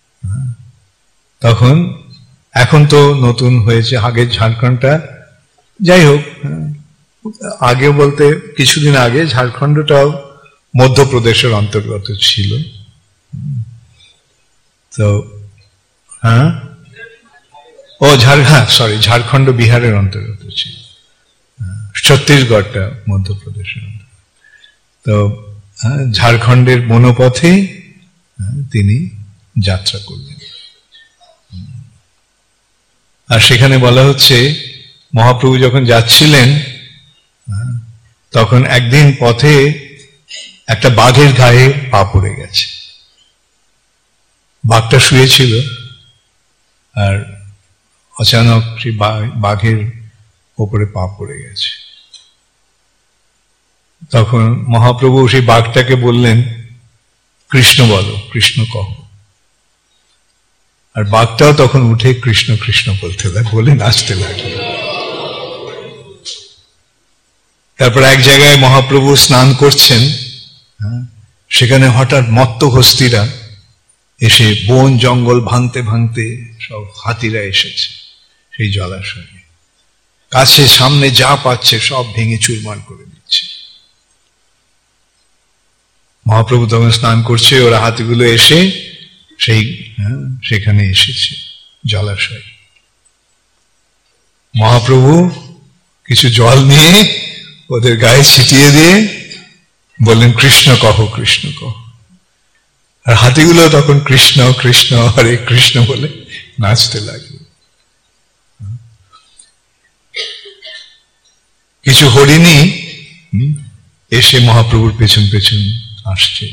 তখন এখন তো নতুন হয়েছে, আগে ঝাড়খণ্ডটা, যাই হোক আগে বলতে কিছুদিন আগে ঝাড়খণ্ডটাও মধ্যপ্রদেশের অন্তর্গত ছিল। তো হ্যাঁ ও ঝাড় হ্যাঁ সরি ঝাড়খণ্ড বিহারের অন্তর্গত ছিল, ছত্তিশগড়টা মধ্যপ্রদেশের অন্তর্গত। তো ঝাড়খণ্ডের বনপথে তিনি যাত্রা করলেন। আর সেখানে বলা হচ্ছে মহাপ্রভু যখন যাচ্ছিলেন তখন একদিন পথে একটা বাঘের গায়ে পা পড়ে গেছে। বাঘটা শুয়েছিল আর অচানক সেই বাঘের ওপরে পা পড়ে গেছে। তখন মহাপ্রভু সেই বাঘটাকে বললেন, কৃষ্ণ বলো, কৃষ্ণ কহ। আর বাঘটাও তখন উঠে কৃষ্ণ কৃষ্ণ বলতে বলে নাচতে লাগলো। তারপর এক জায়গায় মহাপ্রভু স্নান করছেন, সেখানে হঠাৎ মত্ত হস্তিরা এসে বন জঙ্গল ভাঙতে ভাঙতে সব হাতিরা এসেছে সেই জলাশয়ে, কাছে সামনে যা পাচ্ছে সব ভেঙে চুরমার করে দিচ্ছে। মহাপ্রভু তখন স্নান করছে, ওরা হাতিগুলো এসে সেই সেখানে এসেছে জলাশয়। মহাপ্রভু কিছু জল নিয়ে ওদের গায়ে ছিটিয়ে দিয়ে বললেন, কৃষ্ণ কহ, কৃষ্ণ কহ। আর হাতিগুলো তখন কৃষ্ণ কৃষ্ণ হরে কৃষ্ণ বলে নাচতে লাগলো। কিছু হরিণী এসে মহাপ্রভুর পেছন পেছন আসছে।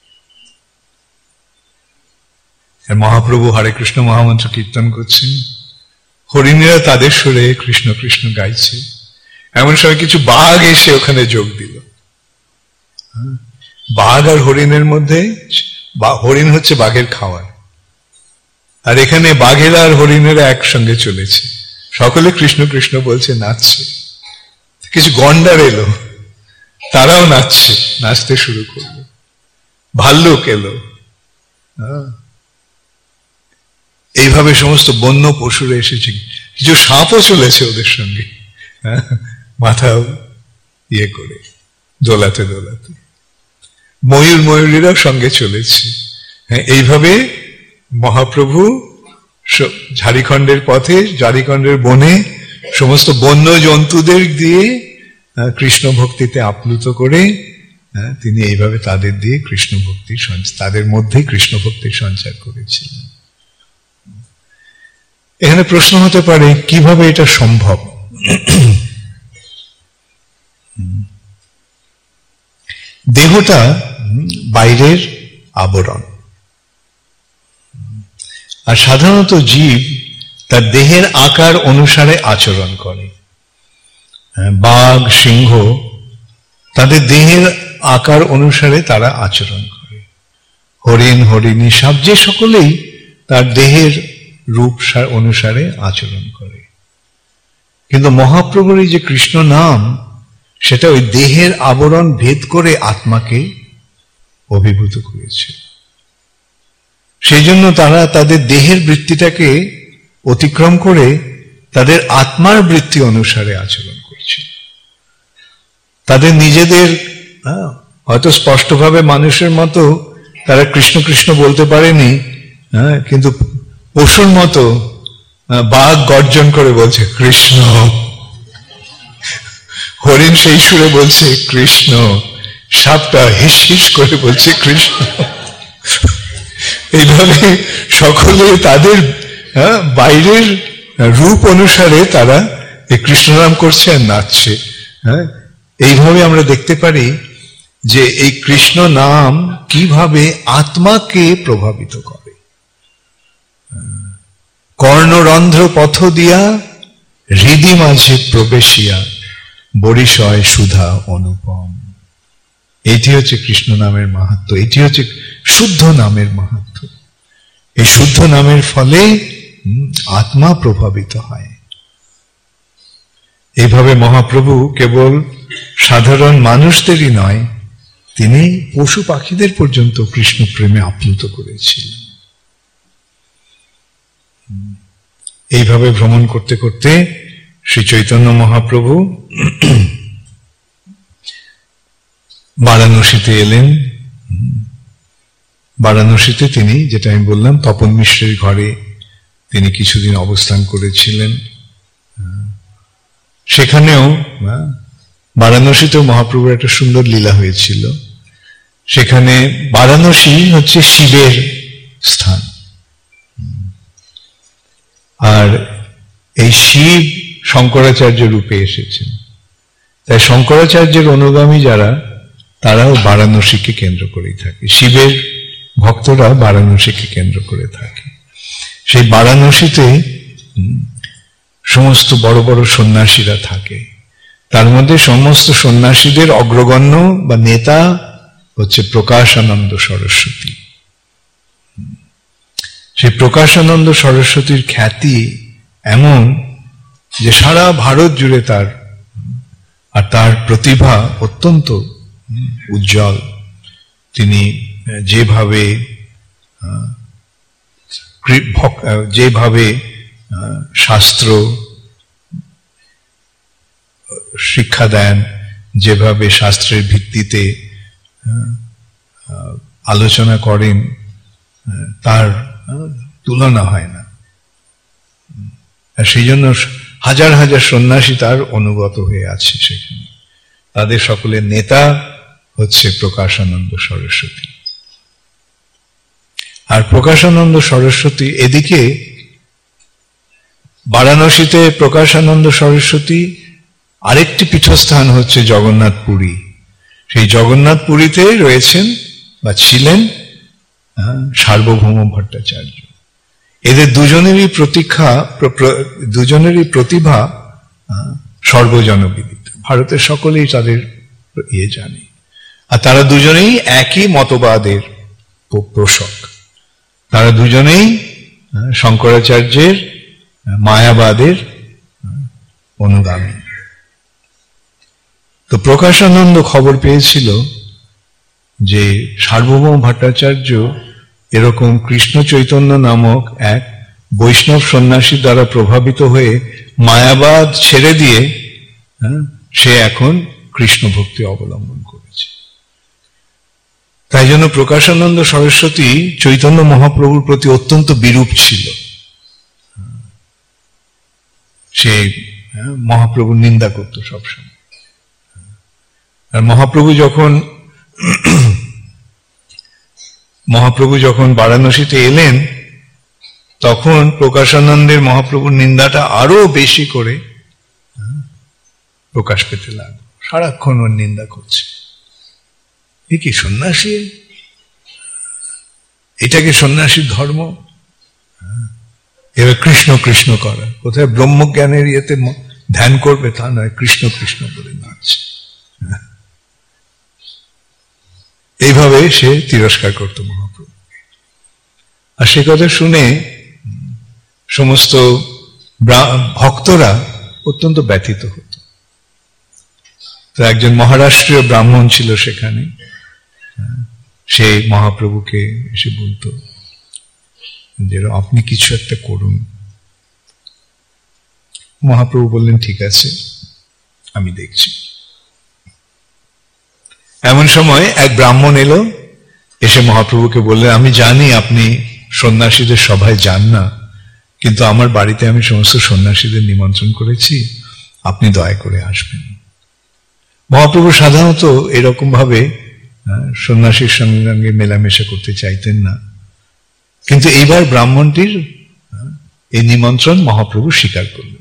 মহাপ্রভু হরে কৃষ্ণ মহামন্ত্র কীর্তন করছেন, হরিণীরা তাদের সুরে কৃষ্ণ কৃষ্ণ গাইছে। এমন সময় কিছু বাঘ এসে ওখানে যোগ দিল। বাঘ আর হরিণের মধ্যে, হরিণ হচ্ছে বাঘের খাওয়ার, আর এখানে বাঘেরা আর হরিণেরা একসঙ্গে চলেছে, সকলে কৃষ্ণ কৃষ্ণ বলছে, নাচছে। কিছু গন্ডার এলো, তারাও নাচছে, নাচতে শুরু করলো। ভাল্লুক এলো, এইভাবে সমস্ত বন্য পশুরা এসেছে। কিছু সাপও চলেছে ওদের সঙ্গে, মাথা ইয়ে করে দোলাতে দোলাতে। ময়ূর ময়ূরীরাও সঙ্গে চলেছে। হ্যাঁ, এইভাবে মহাপ্রভু ঝাড়খণ্ডের পথে, ঝাড়খণ্ডের বনে সমস্ত বন্য জন্তুদের দিয়ে কৃষ্ণ ভক্তিতে আপ্লুত করে তিনি এইভাবে তাদের দিয়ে কৃষ্ণ ভক্তির তাদের মধ্যে কৃষ্ণ ভক্তির সঞ্চার করেছিলেন। এখানে প্রশ্ন হতে পারে, কিভাবে এটা সম্ভব? দেহটা বাইরের আবরণ, আর সাধারণত জীব তার দেহের আকার অনুসারে আচরণ করে। বাঘ, সিংহ তাদের দেহের আকার অনুসারে তারা আচরণ করে। হরিণ, হরিণী, সাপ যে সকলেই তার দেহের রূপ অনুসারে আচরণ করে। কিন্তু মহাপ্রভুর এই যে কৃষ্ণ নাম, সেটা ওই দেহের আবরণ ভেদ করে আত্মাকে অভিভূত করেছে। সেই জন্য তারা তাদের দেহের বৃত্তিটাকে অতিক্রম করে তাদের আত্মার বৃত্তি অনুসারে আচরণ করছে। তাদের নিজেদের হয়তো স্পষ্টভাবে মানুষের মতো তারা কৃষ্ণ কৃষ্ণ বলতে পারেনি, কিন্তু পশুর মতো বাঘ গর্জন করে বলছে কৃষ্ণ, হরিণ সেই সুরে বলছে কৃষ্ণ, সাপটা হিস হিস করে বলছে কৃষ্ণ। এইভাবে সকলে তাদের হ্যাঁ, বাইরের রূপ অনুসারে তারা এই কৃষ্ণ নাম করছে আর নাচছে। হ্যাঁ, এইভাবে আমরা দেখতে পারি যে এই কৃষ্ণ নাম কিভাবে আত্মাকে প্রভাবিত করে। কর্ণরন্ধ্র পথ দিয়া হৃদি মাঝে প্রবেশিয়া বরিশয় সুধা অনুপম। এটি হচ্ছে কৃষ্ণ নামের মাহাত্ম্য, এটি হচ্ছে শুদ্ধ নামের মাহাত্ম্য। এই শুদ্ধ নামের ফলে আত্মা প্রভাবিত হয়। এইভাবে মহাপ্রভু কেবল সাধারণ মানুষদেরই নয়, তিনি পশু পাখিদের পর্যন্ত কৃষ্ণ প্রেমে আপ্লুত করেছিলেন। এইভাবে ভ্রমণ করতে করতে শ্রী চৈতন্য মহাপ্রভু বারাণসীতে এলেন। বারাণসীতে তিনি, যেটা আমি বললাম, তপন মিশ্রের ঘরে তিনি কিছুদিন অবস্থান করেছিলেন। সেখানেও বারাণসীতেও মহাপ্রভুর একটা সুন্দর লীলা হয়েছিল। সেখানে বারাণসী হচ্ছে শিবের স্থান, আর এই শিব শঙ্করাচার্য রূপে এসেছেন। তাই শঙ্করাচার্যের অনুগামী যারা, তারাও বারাণসীকে কেন্দ্র করেই থাকে। শিবের ভক্তরা বারাণসীকে কেন্দ্র করে থাকে। সেই বারাণসীতে সমস্ত বড় বড় সন্ন্যাসীরা থাকে। তার মধ্যে সমস্ত সন্ন্যাসীদের অগ্রগণ্য বা নেতা হচ্ছে প্রকাশানন্দ সরস্বতী। সেই প্রকাশানন্দ সরস্বতীর খ্যাতি এমন যে সারা ভারত জুড়ে তার, আর তার প্রতিভা অত্যন্ত উজ্জ্বল। তিনি যেভাবে যেভাবে শাস্ত্র শিক্ষা দেন, যেভাবে শাস্ত্রের ভিত্তিতে আলোচনা করেন, তার তুলনা হয় না। আর সেই জন্য হাজার হাজার সন্ন্যাসী তার অনুগত হয়ে আছে সেখানে। তাদের সকলের নেতা হচ্ছে প্রকাশানন্দ সরস্বতী। আর প্রকাশানন্দ সরস্বতী, এদিকে বারাণসীতে প্রকাশানন্দ সরস্বতী, আরেকটি পীঠস্থান হচ্ছে জগন্নাথ পুরী। সেই জগন্নাথ পুরীতে রয়েছেন বা ছিলেন সার্বভৌম ভট্টাচার্য। এদের দুজনেরই প্রতীক্ষা, দুজনেরই প্রতিভা সর্বজনবিদিত, ভারতের সকলেই তাদের ইয়ে জানে। আর তারা দুজনেই একই মতবাদের পোষক। তারা দুজনেই শঙ্করাচার্যের মায়াবাদের অনুগামী। তো প্রকাশানন্দ খবর পেয়েছিল যে সার্বভৌম ভট্টাচার্য এরকম কৃষ্ণ চৈতন্য নামক এক বৈষ্ণব সন্ন্যাসীর দ্বারা প্রভাবিত হয়ে মায়াবাদ ছেড়ে দিয়ে সে এখন কৃষ্ণ ভক্তি অবলম্বন করেছে। তাই জন্য প্রকাশানন্দ সরস্বতী চৈতন্য মহাপ্রভুর প্রতি অত্যন্ত বিরূপ ছিল। সে মহাপ্রভুর নিন্দা করত সবসময়। আর মহাপ্রভু যখন মহাপ্রভু যখন বারাণসীতে এলেন, তখন প্রকাশানন্দের মহাপ্রভুর নিন্দাটা আরো বেশি করে প্রকাশ পেতে লাগলো। সারাক্ষণ ওর নিন্দা করছে। এ কি সন্ন্যাসী? এটাকে সন্ন্যাসীর ধর্ম? এবার কৃষ্ণ কৃষ্ণ করা, কোথায় ব্রহ্মজ্ঞানের ইয়েতে ধ্যান করবে তা নয়, কৃষ্ণ কৃষ্ণ করে নাচছে। এইভাবে সে তিরস্কার করত মহাপ্রভুকে। আর সে কথা শুনে সমস্ত ভক্তরা অত্যন্ত ব্যথিত হতো। তো একজন মহারাষ্ট্রীয় ব্রাহ্মণ ছিল সেখানে, সে মহাপ্রভুকে এসে বলতো যে আপনি কিছু একটা করুন। মহাপ্রভু বললেন ঠিক আছে, আমি দেখছি। এমন সময় এক ব্রাহ্মণ এলো, এসে মহাপ্রভুকে বললেন আমি জানি আপনি সন্ন্যাসীদের সভায় যান না, কিন্তু আমার বাড়িতে আমি সমস্ত সন্ন্যাসীদের নিমন্ত্রণ করেছি, আপনি দয়া করে আসবেন। মহাপ্রভু সাধারণত এরকম ভাবে সন্ন্যাসীর সঙ্গে সঙ্গে মেলামেশা করতে চাইতেন না, কিন্তু এইবার ব্রাহ্মণটির এই নিমন্ত্রণ মহাপ্রভু স্বীকার করলেন।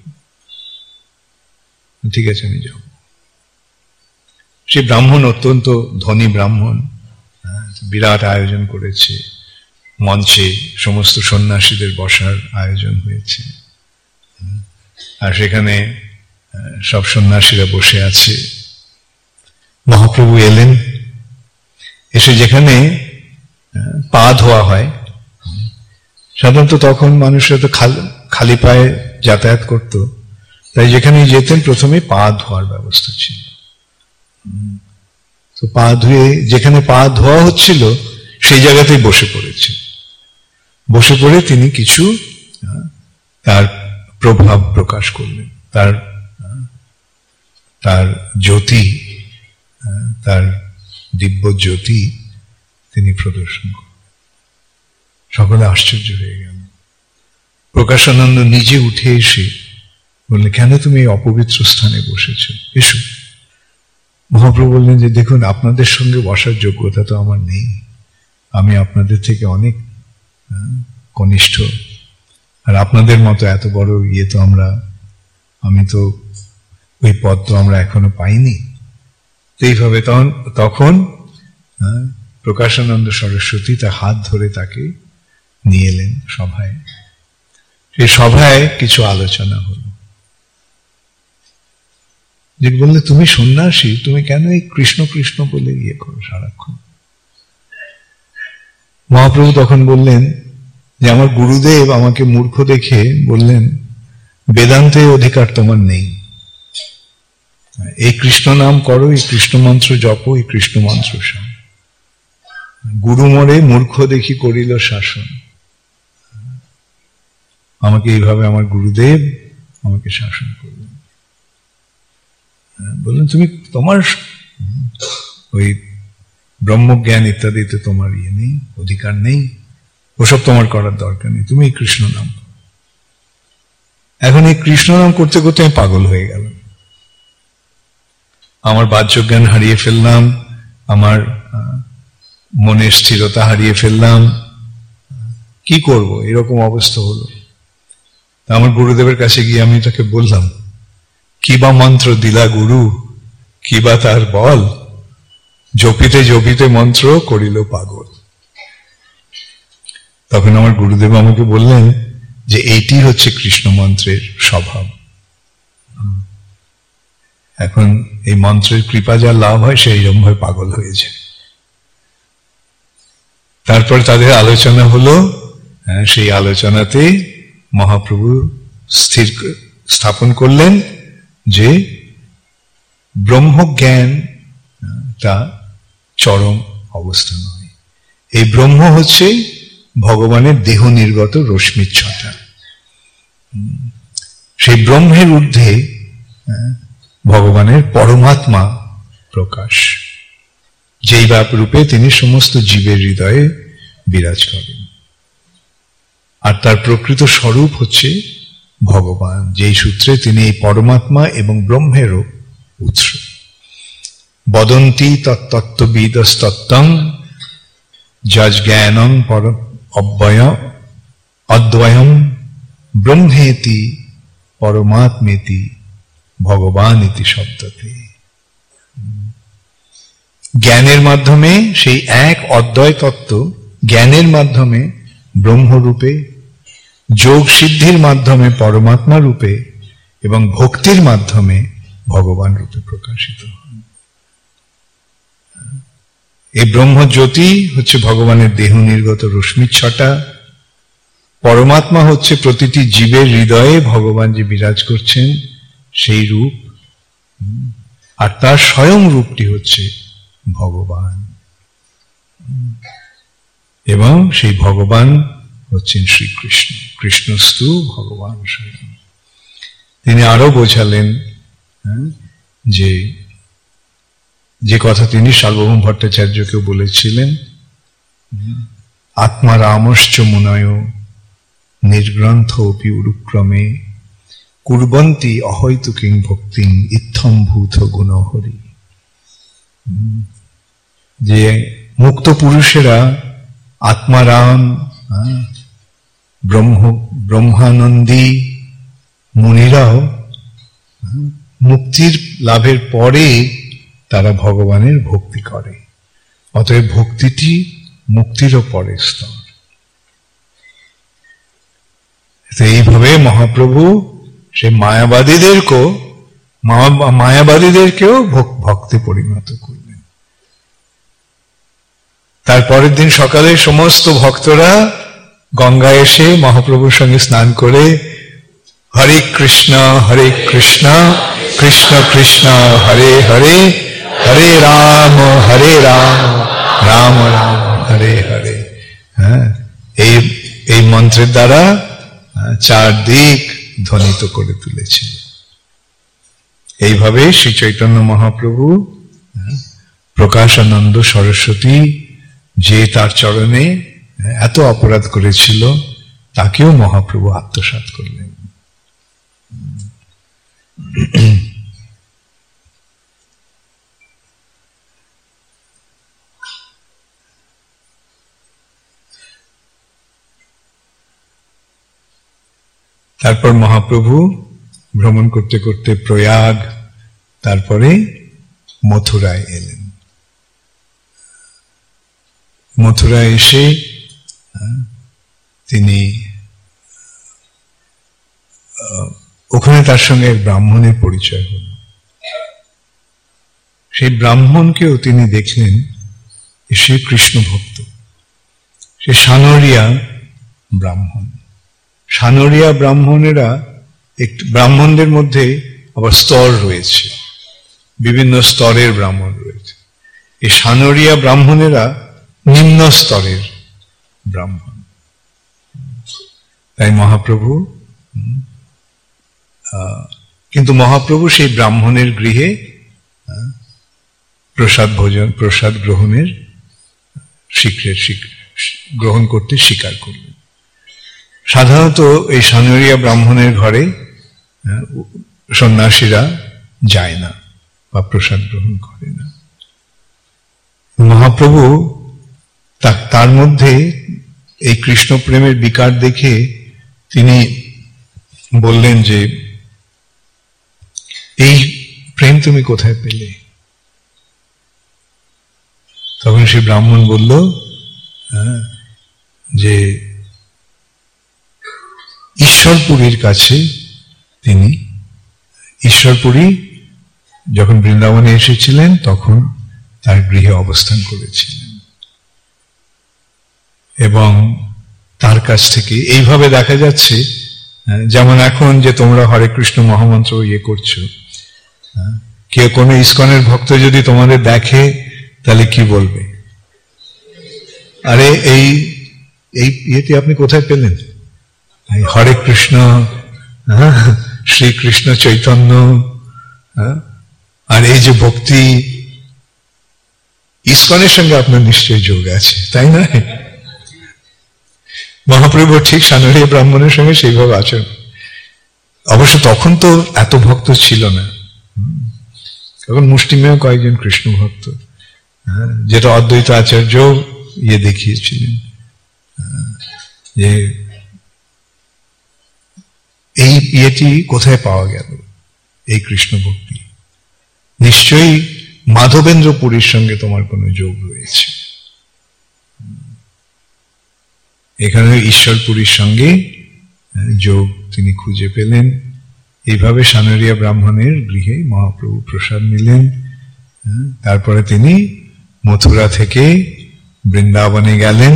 ঠিক আছে, আমি যাব। সে ব্রাহ্মণ অত্যন্ত ধনী ব্রাহ্মণ, বিরাট আয়োজন করেছে, মঞ্চে সমস্ত সন্ন্যাসীদের বসার আয়োজন হয়েছে, আর সেখানে সব সন্ন্যাসীরা বসে আছে। মহাপ্রভু এলেন, এসে যেখানে পা ধোয়া হয়, সাধারণত তখন মানুষরা তো খালি পায়ে যাতায়াত করত, তাই যেখানে যেতেন প্রথমে পা ধোয়ার ব্যবস্থা ছিল। তো পা ধুয়ে যেখানে পা ধোয়া হচ্ছিল সেই জায়গাতেই বসে পড়েছে। বসে পড়ে তিনি কিছু তার প্রভাব প্রকাশ করলেন, তার তার জ্যোতি, তার দিব্য জ্যোতি তিনি প্রদর্শন করলেন। সকলে আশ্চর্য হয়ে গেল। প্রকাশানন্দ নিজে উঠে এসে বললেন, কেন তুমি এই অপবিত্র স্থানে বসেছ, এসো। মহাপ্রভু বললেন যে দেখুন, আপনাদের সঙ্গে বসার যোগ্যতা তো আমার নেই, আমি আপনাদের থেকে অনেক কনিষ্ঠ, আর আপনাদের মতো এত বড় ইয়ে তো আমরা, আমি তো ওই পদ তো আমরা এখনো পাইনি। এইভাবে তখন তখন প্রকাশানন্দ সরস্বতী তার হাত ধরে তাকে নিয়ে এলেন সভায়। সেই সভায় কিছু আলোচনা হলো। যে বললে, তুমি সন্ন্যাসী, তুমি কেন এই কৃষ্ণ কৃষ্ণ বলে ইয়ে করো সারাক্ষণ? মহাপ্রভু তখন বললেন যে আমার গুরুদেব আমাকে মূর্খ দেখে বললেন, বেদান্তে অধিকার তোমার নেই, এই কৃষ্ণ নাম করো, এই কৃষ্ণ মন্ত্র জপো, এই কৃষ্ণ মন্ত্র শান। গুরু মরে মূর্খ দেখি করিল শাসন। আমাকে এইভাবে আমার গুরুদেব আমাকে শাসন করলেন, বললেন তুমি তোমার ওই ব্রহ্মজ্ঞান ইত্যাদিতে তোমার ইয়ে নেই, অধিকার নেই, ওসব তোমার করার দরকার নেই, তুমি কৃষ্ণ নাম। এখন এই কৃষ্ণ নাম করতে করতে আমি পাগল হয়ে গেলাম, আমার বাহ্য জ্ঞান হারিয়ে ফেললাম, আমার মনের স্থিরতা হারিয়ে ফেললাম, কি করব, এরকম অবস্থা হলো। আমার গুরুদেবের কাছে গিয়ে আমি তাকে বললাম, কি বা মন্ত্র দিলা গুরু, কি বা তার বল, জপিতে জপিতে মন্ত্র করিল পাগল। তখন আমার গুরুদেব আমাকে বললেন যে এইটি হচ্ছে কৃষ্ণ মন্ত্রের স্বভাব। এখন এই মন্ত্রের কৃপা যা লাভ হয় সে এইরকম ভাবে পাগল হয়েছে। তারপর তাদের আলোচনা হলো, সেই আলোচনাতে মহাপ্রভু স্থির স্থাপন করলেন যে ব্রহ্মজ্ঞান তা চরম অবস্থা নয়, এই ব্রহ্ম হচ্ছে ভগবানের দেহ নির্গত রশ্মিচ্ছটা। সেই ব্রহ্মের ঊর্ধ্বে ভগবানের পরমাত্মা প্রকাশ, যেই বাপ রূপে তিনি সমস্ত জীবের হৃদয়ে বিরাজ করেন, আর তার প্রকৃত স্বরূপ হচ্ছে ভগবান, যেই সূত্রে তিনি এই পরমাত্মা এবং ব্রহ্মেরও উৎস। বদন্তি তত্ত্ববিদস্তত্ত্বং যজ্ঞানং পর অব্যয় অদ্বয়ম ব্রহ্মেতি পরমাত্মেতি ভগবান ইতি শব্দতে। জ্ঞানের মাধ্যমে সেই এক অদ্বয় তত্ত্ব, জ্ঞানের মাধ্যমে ব্রহ্মরূপে, যোগ সিদ্ধির মাধ্যমে পরমাত্মা রূপে এবং ভক্তির মাধ্যমে ভগবান রূপে প্রকাশিত হন। এই ব্রহ্মজ্যোতি হচ্ছে ভগবানের দেহ নির্গত রশ্মিচ্ছটা, পরমাত্মা হচ্ছে প্রতিটি জীবের হৃদয়ে ভগবান যে বিরাজ করছেন সেই রূপ, আর তার স্বয়ং রূপটি হচ্ছে ভগবান, এবং সেই ভগবান হচ্ছেন শ্রীকৃষ্ণ। কৃষ্ণস্তু ভগবান স্বয়ং। তিনি আরো বোঝালেন যে যে কথা তিনি সার্বভৌম ভট্টাচার্যকেও বলেছিলেন, আত্মা রামশ্চ মুনয় নির্গ্রন্থ অপি উরুক্রমে কুর্বন্তি অহৈতুকিং ভক্তিং ইত্থম ভূত গুণহরি। যে মুক্ত পুরুষেরা আত্মারাম ব্রহ্ম ব্রহ্মানন্দী মুনিরাও মুক্তির লাভের পরে তারা ভগবানের ভক্তি করে। অতএব ভক্তিটি মুক্তিরও পরের স্তর। এইভাবে মহাপ্রভু সে মায়াবাদীদেরকেও মায়াবাদীদেরকেও ভক্তি পরিণত করলেন। তারপরের দিন সকালে সমস্ত ভক্তরা গঙ্গায় এসে মহাপ্রভুর সঙ্গে স্নান করে হরে কৃষ্ণ হরে কৃষ্ণ কৃষ্ণ কৃষ্ণ হরে হরে হরে রাম হরে রাম রাম রাম হরে হরে, হ্যাঁ, এই এই মন্ত্রের দ্বারা চারদিক ধ্বনিত করে তুলেছিল। এইভাবে শ্রী চৈতন্য মহাপ্রভু প্রকাশানন্দ সরস্বতী যে তার চরণে এত অপরাধ করেছিল তাকেও মহাপ্রভু আত্মসাৎ করলেন। তারপর মহাপ্রভু ভ্রমণ করতে করতে প্রয়াগ, তারপরে মথুরায় এলেন। মথুরায় এসে তিনি ওখানে তার সঙ্গে এক ব্রাহ্মণের পরিচয় হল। সেই ব্রাহ্মণকেও তিনি দেখলেন সে কৃষ্ণ ভক্ত, সে সানরিয়া ব্রাহ্মণ। সানরিয়া ব্রাহ্মণেরা একটু, ব্রাহ্মণদের মধ্যে আবার স্তর রয়েছে, বিভিন্ন স্তরের ব্রাহ্মণ রয়েছে। এই সানরিয়া ব্রাহ্মণেরা নিম্ন স্তরের ব্রাহ্মণ। তাই মহাপ্রভু কিন্তু মহাপ্রভু সেই ব্রাহ্মণের গৃহে প্রসাদ ভোজন প্রসাদ গ্রহণের স্বীকৃত গ্রহণ করতে স্বীকার করলেন। সাধারণত এই সানরিয়া ব্রাহ্মণের ঘরে সন্ন্যাসীরা যায় না বা প্রসাদ গ্রহণ করে না। মহাপ্রভু তার মধ্যে এই কৃষ্ণ প্রেমের বিকার দেখে তিনি বললেন যে এই প্রেম তুমি কোথায় পেলে? তখন সে ব্রাহ্মণ বলল যে ঈশ্বরপুরীর কাছে তিনি, ঈশ্বরপুরী যখন বৃন্দাবনে এসেছিলেন তখন তার গৃহে অবস্থান করেছিলেন এবং তার কাছ থেকে এইভাবে দেখা যাচ্ছে, যেমন এখন যে তোমরা হরে কৃষ্ণ মহামন্ত্র ইয়ে করছো, কেউ কোনো ইস্কনের ভক্ত যদি তোমাদের দেখে তাহলে কি বলবে? আরে এই এই ইয়েটি আপনি কোথায় পেলেন? হরে কৃষ্ণ, শ্রীকৃষ্ণ চৈতন্য, আর এই যে ভক্তি, ইস্কনের সঙ্গে আপনার নিশ্চয়ই যোগ আছে, তাই না? মহাপ্রভু ঠিক সানরিয়া ব্রাহ্মণের সঙ্গে সেইভাবে আচরণ। অবশ্য তখন তো এত ভক্ত ছিল না, তখন মুষ্টিমেয় কয়েকজন কৃষ্ণ ভক্ত, যেটা অদ্বৈত আচার্য ইয়ে দেখিয়েছিলেন যে এই ইয়েটি কোথায় পাওয়া গেল, এই কৃষ্ণ ভক্তি নিশ্চয়ই মাধবেন্দ্র পুরীর সঙ্গে তোমার কোনো যোগ রয়েছে। এখানে ঈশ্বরপুরীর সঙ্গে যোগ তিনি খুঁজে পেলেন। এইভাবে সানরিয়া ব্রাহ্মণের গৃহে মহাপ্রভু প্রসাদ নিলেন। তারপরে তিনি মথুরা থেকে বৃন্দাবনে গেলেন।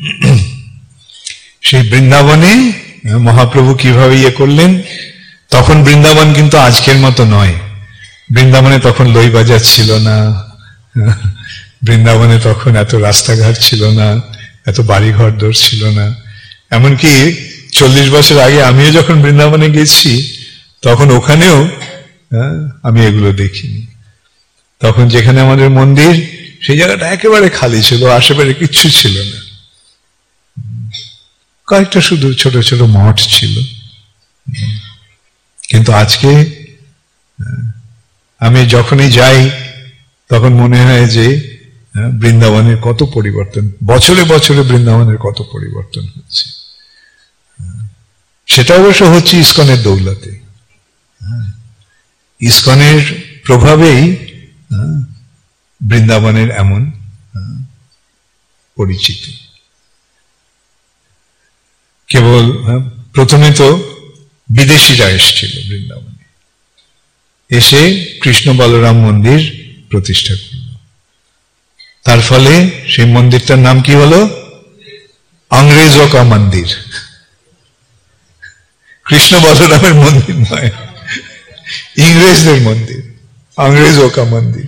সেই বৃন্দাবনে মহাপ্রভু কিভাবে ইয়ে করলেন, তখন বৃন্দাবন কিন্তু আজকের মতো নয়। বৃন্দাবনে তখন লই বাজার ছিল না, বৃন্দাবনে তখন এত রাস্তাঘাট ছিল না, এত বাড়িঘর দর ছিল না। এমনকি চল্লিশ বছর আগে আমিও যখন বৃন্দাবনে গেছি তখন ওখানেও আমি এগুলো দেখিনি। তখন যেখানে আমাদের মন্দির, সেই জায়গাটা একেবারে খালি ছিল, আশেপাশে কিচ্ছু ছিল না, কয়েকটা শুধু ছোট ছোট মঠ ছিল। কিন্তু আজকে আমি যখনই যাই তখন মনে হয় যে বৃন্দাবনের কত পরিবর্তন, বছরে বছরে বৃন্দাবনের কত পরিবর্তন হচ্ছে। সেটা অবশ্য হচ্ছে ইসকনের দৌলতে। ইসকনের প্রভাবেই বৃন্দাবনের এমন পরিচিতি। কেবল প্রথমে তো বিদেশিরা এসেছিল বৃন্দাবনে, এসে কৃষ্ণ বলরাম মন্দির প্রতিষ্ঠা করল। তার ফলে সেই মন্দিরটার নাম কি হলো? আংরেজো কা মন্দির। কৃষ্ণ বলরামের মন্দির নয়, ইংরেজদের মন্দির, আংরেজো কা মন্দির।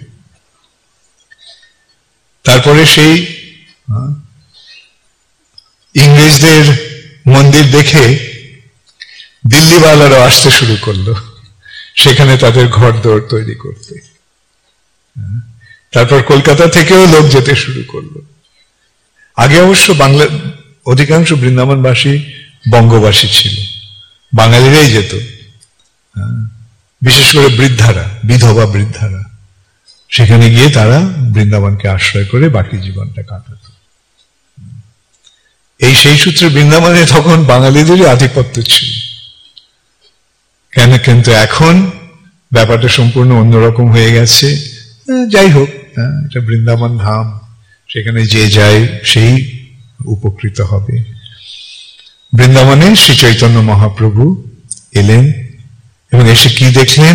তারপরে সেই ইংরেজদের মন্দির দেখে দিল্লিওয়ালারা আসতে শুরু করলো সেখানে তাদের ঘর দৌড় তৈরি করতে। তারপর কলকাতা থেকেও লোক যেতে শুরু করলো। আগে অবশ্য বাংলা অধিকাংশ বৃন্দাবনবাসী বঙ্গবাসী ছিল, বাঙালিরাই যেত, বিশেষ করে বৃদ্ধারা, বিধবা বৃদ্ধারা। সেখানে গিয়ে তারা বৃন্দাবনকে আশ্রয় করে বাকি জীবনটা কাটাত। এই সেই সূত্রে বৃন্দাবনে তখন বাঙালিদেরই আধিপত্য ছিল। কেন? কিন্তু এখন ব্যাপারটা সম্পূর্ণ অন্যরকম হয়ে গেছে। যাই হোক, এটা বৃন্দাবন ধাম, সেখানে যে যায় সেই উপকৃত হবে। বৃন্দাবনে শ্রী চৈতন্য মহাপ্রভু এলেন এবং এসে কি দেখলেন?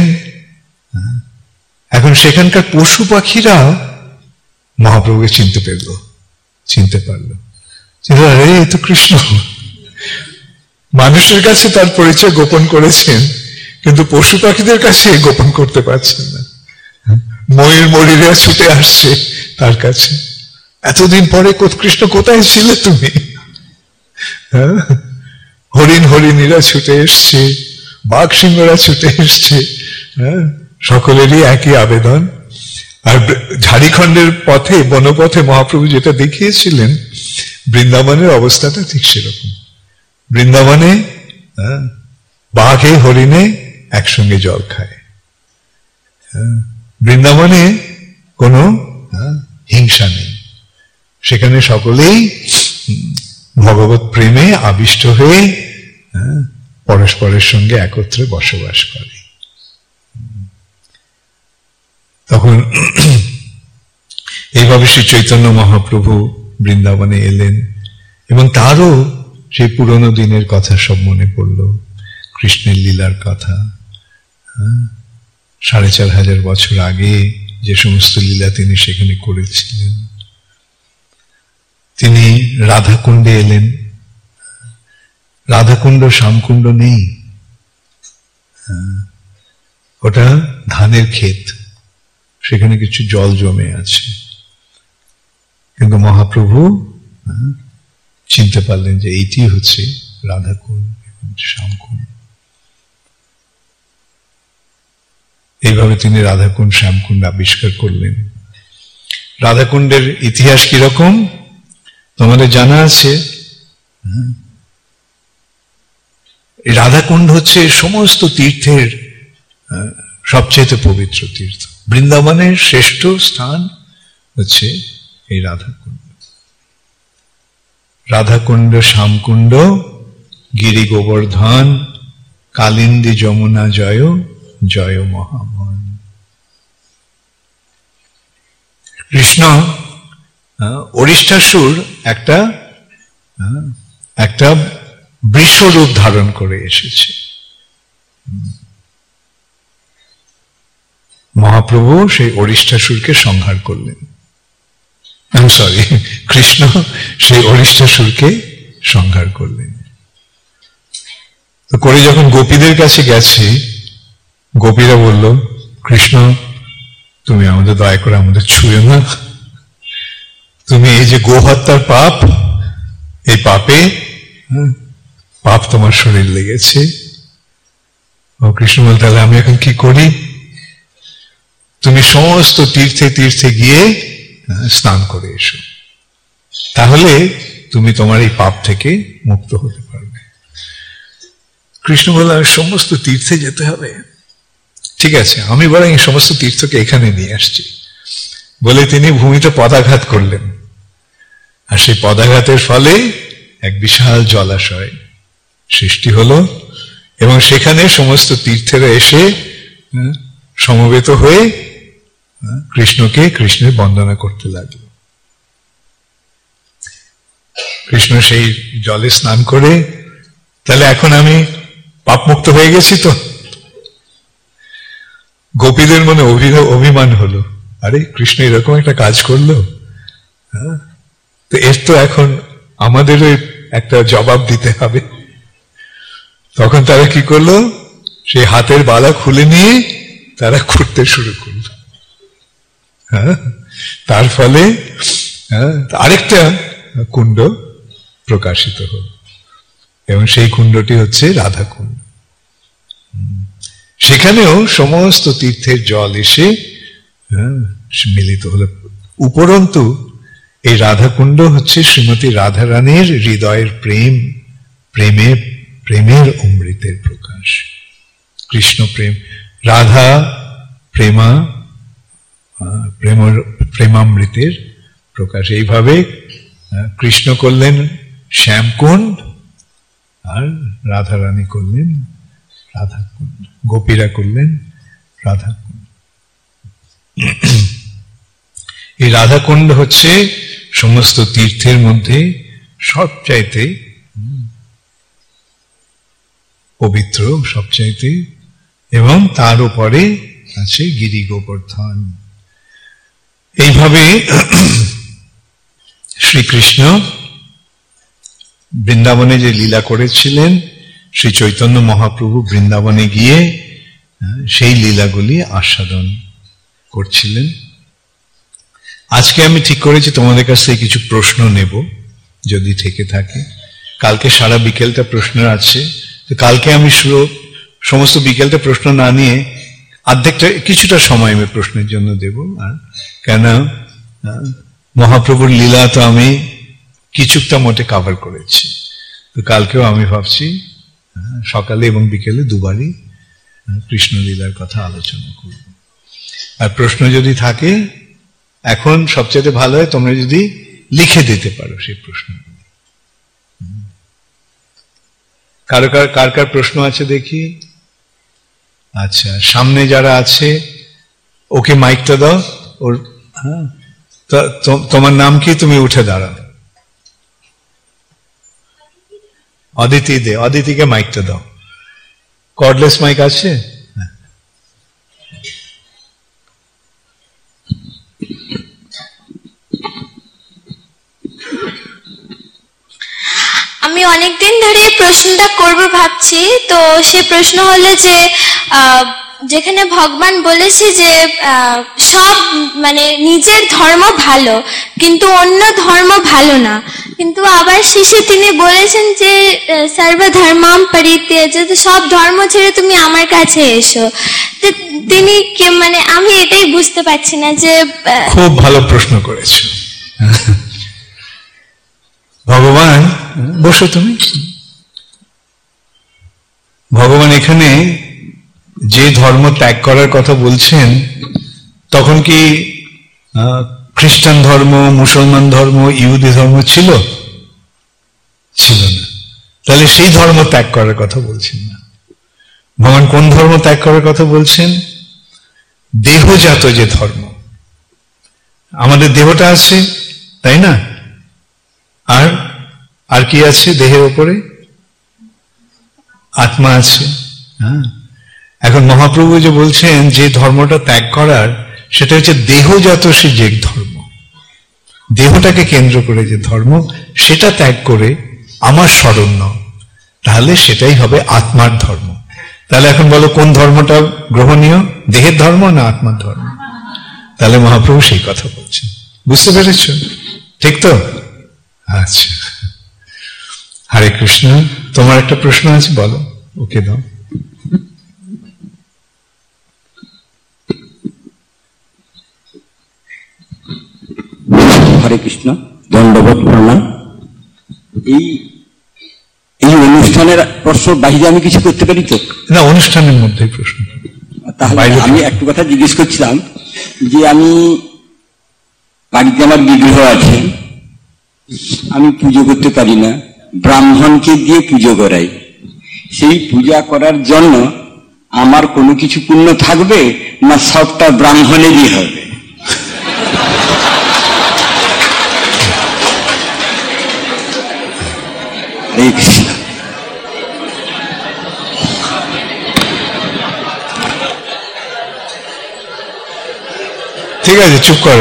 এখন সেখানকার পশু পাখিরা মহাপ্রভুকে চিনতে পেল, চিনতে পারল। আরে এ তো কৃষ্ণ। মানুষের কাছে তার পরিচয় গোপন করেছেন, কিন্তু পশু পাখিদের কাছে গোপন করতে পারছেন না। ময়ূর মরিরা ছুটে আসছে তার কাছে, এতদিন পরে কৃষ্ণ কোথায় ছিলে তুমি? হরিণ হরিণীরা ছুটে এসছে, বাঘ সিংহরা ছুটে এসছে। হ্যাঁ, সকলেরই একই আবেদন। আর ঝাড়িখণ্ডের পথে, বনপথে মহাপ্রভু যেটা দেখিয়েছিলেন, বৃন্দাবনের অবস্থাটা ঠিক সেরকম। বৃন্দাবনে বাঘে হরিণে একসঙ্গে জল খায়। বৃন্দাবনে কোনো হিংসা নেই, সেখানে সকলেই ভগবত প্রেমে আবিষ্ট হয়ে পরস্পরের সঙ্গে একত্রে বসবাস করে। তখন এইভাবে শ্রী চৈতন্য মহাপ্রভু বৃন্দাবনে এলেন এবং তারও সেই পুরনো দিনের কথা সব মনে পড়ল, কৃষ্ণের লীলার কথা। সাড়ে চার হাজার বছর আগে যে সমস্ত লীলা তিনি সেখানে করেছিলেন। তিনি রাধাকুণ্ডে এলেন। রাধাকুণ্ড শ্যামকুণ্ড নেই, ওটা ধানের ক্ষেত, সেখানে কিছু জল জমে আছে। কিন্তু মহাপ্রভু চিনতে পারলেন যে এইটি হচ্ছে রাধাকুণ্ড এবং শ্যামকুণ্ড। এইভাবে তিনি রাধাকুণ্ড শ্যামকুণ্ড আবিষ্কার করলেন। রাধাকুণ্ডের ইতিহাস কিরকম তোমাদের জানা আছে? রাধাকুণ্ড হচ্ছে সমস্ত তীর্থের সবচেয়ে পবিত্র তীর্থ। বৃন্দাবনের শ্রেষ্ঠ স্থান হচ্ছে এই রাধাকুণ্ড। রাধাকুণ্ড শ্যামকুণ্ড গিরি গোবর্ধন কালিন্দী যমুনা জয় জয় মহামন। কৃষ্ণ অরিষ্টাসুর একটা একটা বৃষরূপ ধারণ করে এসেছে। মহাপ্রভু সেই অরিষ্টাসুরকে সংহার করলেন। সরি, কৃষ্ণ সেই অরিষ্টাসুরকে সংহার করলেন। তো করে যখন গোপীদের কাছে গেছে, গোপীরা বলল, কৃষ্ণ তুমি আমাদের দয়া করে আমাদের ছুঁয়ো না, তুমি এই যে গোহত্যার পাপ, এই পাপে পাপ তোমার শরীর লেগেছে। ও কৃষ্ণ বল, তাহলে আমি এখন কি করি? তুমি সমস্ত তীর্থে তীর্থে গিয়ে স্নান করে এসো, তাহলে তুমি তোমার এই পাপ থেকে মুক্ত হতে পারবে। কৃষ্ণ বলল, সমস্ত তীর্থে যেতে হবে? ঠিক আছে, আমি বরং এই সমস্ত তীর্থকে এখানে নিয়ে আসছি। বলে তিনি ভূমিতে পদাঘাত করলেন, আর সেই পদাঘাতের ফলে এক বিশাল জলাশয় সৃষ্টি হলো এবং সেখানে সমস্ত তীর্থেরা এসে সমবেত হয়ে কৃষ্ণকে কৃষ্ণের বন্দনা করতে লাগলো। কৃষ্ণ সেই জলে স্নান করে, তাহলে এখন আমি পাপমুক্ত হয়ে গেছি তো? গোপীদের মনে অভিমান হলো, আরে কৃষ্ণ এরকম একটা কাজ করলো, হ্যাঁ, তো এর তো এখন আমাদেরও একটা জবাব দিতে হবে। তখন তারা কি করলো, সেই হাতের বালা খুলে নিয়ে তারা ঘুরতে শুরু করলো। হ্যাঁ, তার ফলে আরেকটা কুণ্ড প্রকাশিত হল এবং সেই কুণ্ডটি হচ্ছে রাধা কুণ্ড। সেখানেও সমস্ত তীর্থের জল এসে মিলিত হলো। উপরন্তু এই রাধাকুণ্ড হচ্ছে শ্রীমতী রাধা রানীর হৃদয়ের প্রেম, প্রেমের প্রেমের অমৃতের প্রকাশ। কৃষ্ণ প্রেম, রাধা প্রেমা, প্রেম প্রেমামৃতের প্রকাশ। এইভাবে কৃষ্ণ করলেন শ্যামকুণ্ড আর রাধা রানী করলেন রাধাকুণ্ড, গোপীরা করলেন রাধাকুণ্ড। এই রাধাকুণ্ড হচ্ছে সমস্ত তীর্থের মধ্যে সবচাইতে পবিত্র, সবচাইতে, এবং তার উপরে আছে গিরি গোবর্ধন। এইভাবে শ্রীকৃষ্ণ বৃন্দাবনে যে লীলা করেছিলেন, শ্রী চৈতন্য মহাপ্রভু বৃন্দাবনে গিয়ে সেই লীলাগুলি আস্বাদন করছিলেন। আজকে আমি ঠিক করেছি তোমাদের কাছ থেকে কিছু প্রশ্ন নেব, যদি থেকে থাকে। কালকে সারা বিকেলটা প্রশ্ন আছে, তো কালকে আমি সমস্ত বিকেলটা প্রশ্ন না নিয়ে অর্ধেকটা কিছুটা সময় আমি প্রশ্নের জন্য দেব। আর কেন মহাপ্রভুর লীলা তো আমি কিছুটা মোটে কভার করেছি, তো কালকেও আমি ভাবছি সকালে এবং বিকেলে দুবারই কৃষ্ণ লীলার কথা আলোচনা করব। আর প্রশ্ন যদি থাকে, এখন সবচেয়ে ভালো হয় তোমরা যদি লিখে দিতে পারো সেই প্রশ্নগুলি। কারো কার কার কার প্রশ্ন আছে দেখি? আচ্ছা, সামনে যারা আছে ওকে মাইকটা দাও। ওর হ্যাঁ, তোমার নাম কি? তুমি উঠে দাঁড়াও। অদিতি দে, অদিতিকে মাইকটা দাও। কর্ডলেস মাইক আছে? আমি অনেকদিন ধরে প্রশ্নটা করব ভাবছি। তো সে প্রশ্ন হলো যে যেখানে ভগবান বলেছে যে সব মানে নিজের ধর্ম ভালো কিন্তু অন্য ধর্ম ভালো না, কিন্তু আবার শেষে তিনি বলেছেন যে সর্বধর্মাম পরিত্যজ্য, সব ধর্ম ছেড়ে তুমি আমার কাছে এসো। তিনি মানে আমি এটাই বুঝতে পারছি না যে। খুব ভালো প্রশ্ন করেছো। ভগবান, বসো তুমি। ভগবান এখানে যে ধর্ম ত্যাগ করার কথা বলছেন, তখন কি খ্রিস্টান ধর্ম, মুসলমান ধর্ম, ইহুদি ধর্ম ছিল? ছিল না। তাহলে সেই ধর্ম ত্যাগ করার কথা বলছেন না। ভগবান কোন ধর্ম ত্যাগ করার কথা বলছেন? দেহজাত যে ধর্ম। আমাদের দেহটা আছে, তাই না? আর আর কি আছে দেহের উপরে? আত্মা আছে। হ্যাঁ, এখন মহাপ্রভু যে বলছেন যে ধর্মটা ত্যাগ করার, সেটা হচ্ছে দেহজাত সে যে ধর্ম, দেহটাকে কেন্দ্র করে যে ধর্ম, সেটা ত্যাগ করে আমার স্মরণ নাও, তাহলে সেটাই হবে আত্মার ধর্ম। তাহলে এখন বলো কোন ধর্মটা গ্রহণীয়, দেহের ধর্ম না আত্মার ধর্ম? তাহলে মহাপ্রভু সেই কথা বলছেন। বুঝতে পেরেছ? ঠিক তো? আচ্ছা, হরে কৃষ্ণ। তোমার একটা প্রশ্ন আছে, বলো, ওকে দাও। হরে কৃষ্ণ, দণ্ডবোধ প্রণাম। এই এই অনুষ্ঠানের প্রশ্ন বাইরে আমি কিছু করতে পারি তো? না, অনুষ্ঠানের মধ্যে প্রশ্ন। তাহলে আমি একটু কথা জিজ্ঞেস করছিলাম যে আমি বাড়িতে আমার বিগ্রহ আছে, আমি পুজো করতে পারি না, ব্রাহ্মণকে দিয়ে পুজো করাই, সেই পূজা করার জন্য আমার কোনো কিছু পুণ্য থাকবে না সবটা ব্রাহ্মণেরই হবে? ঠিক আছে, চুপ কর।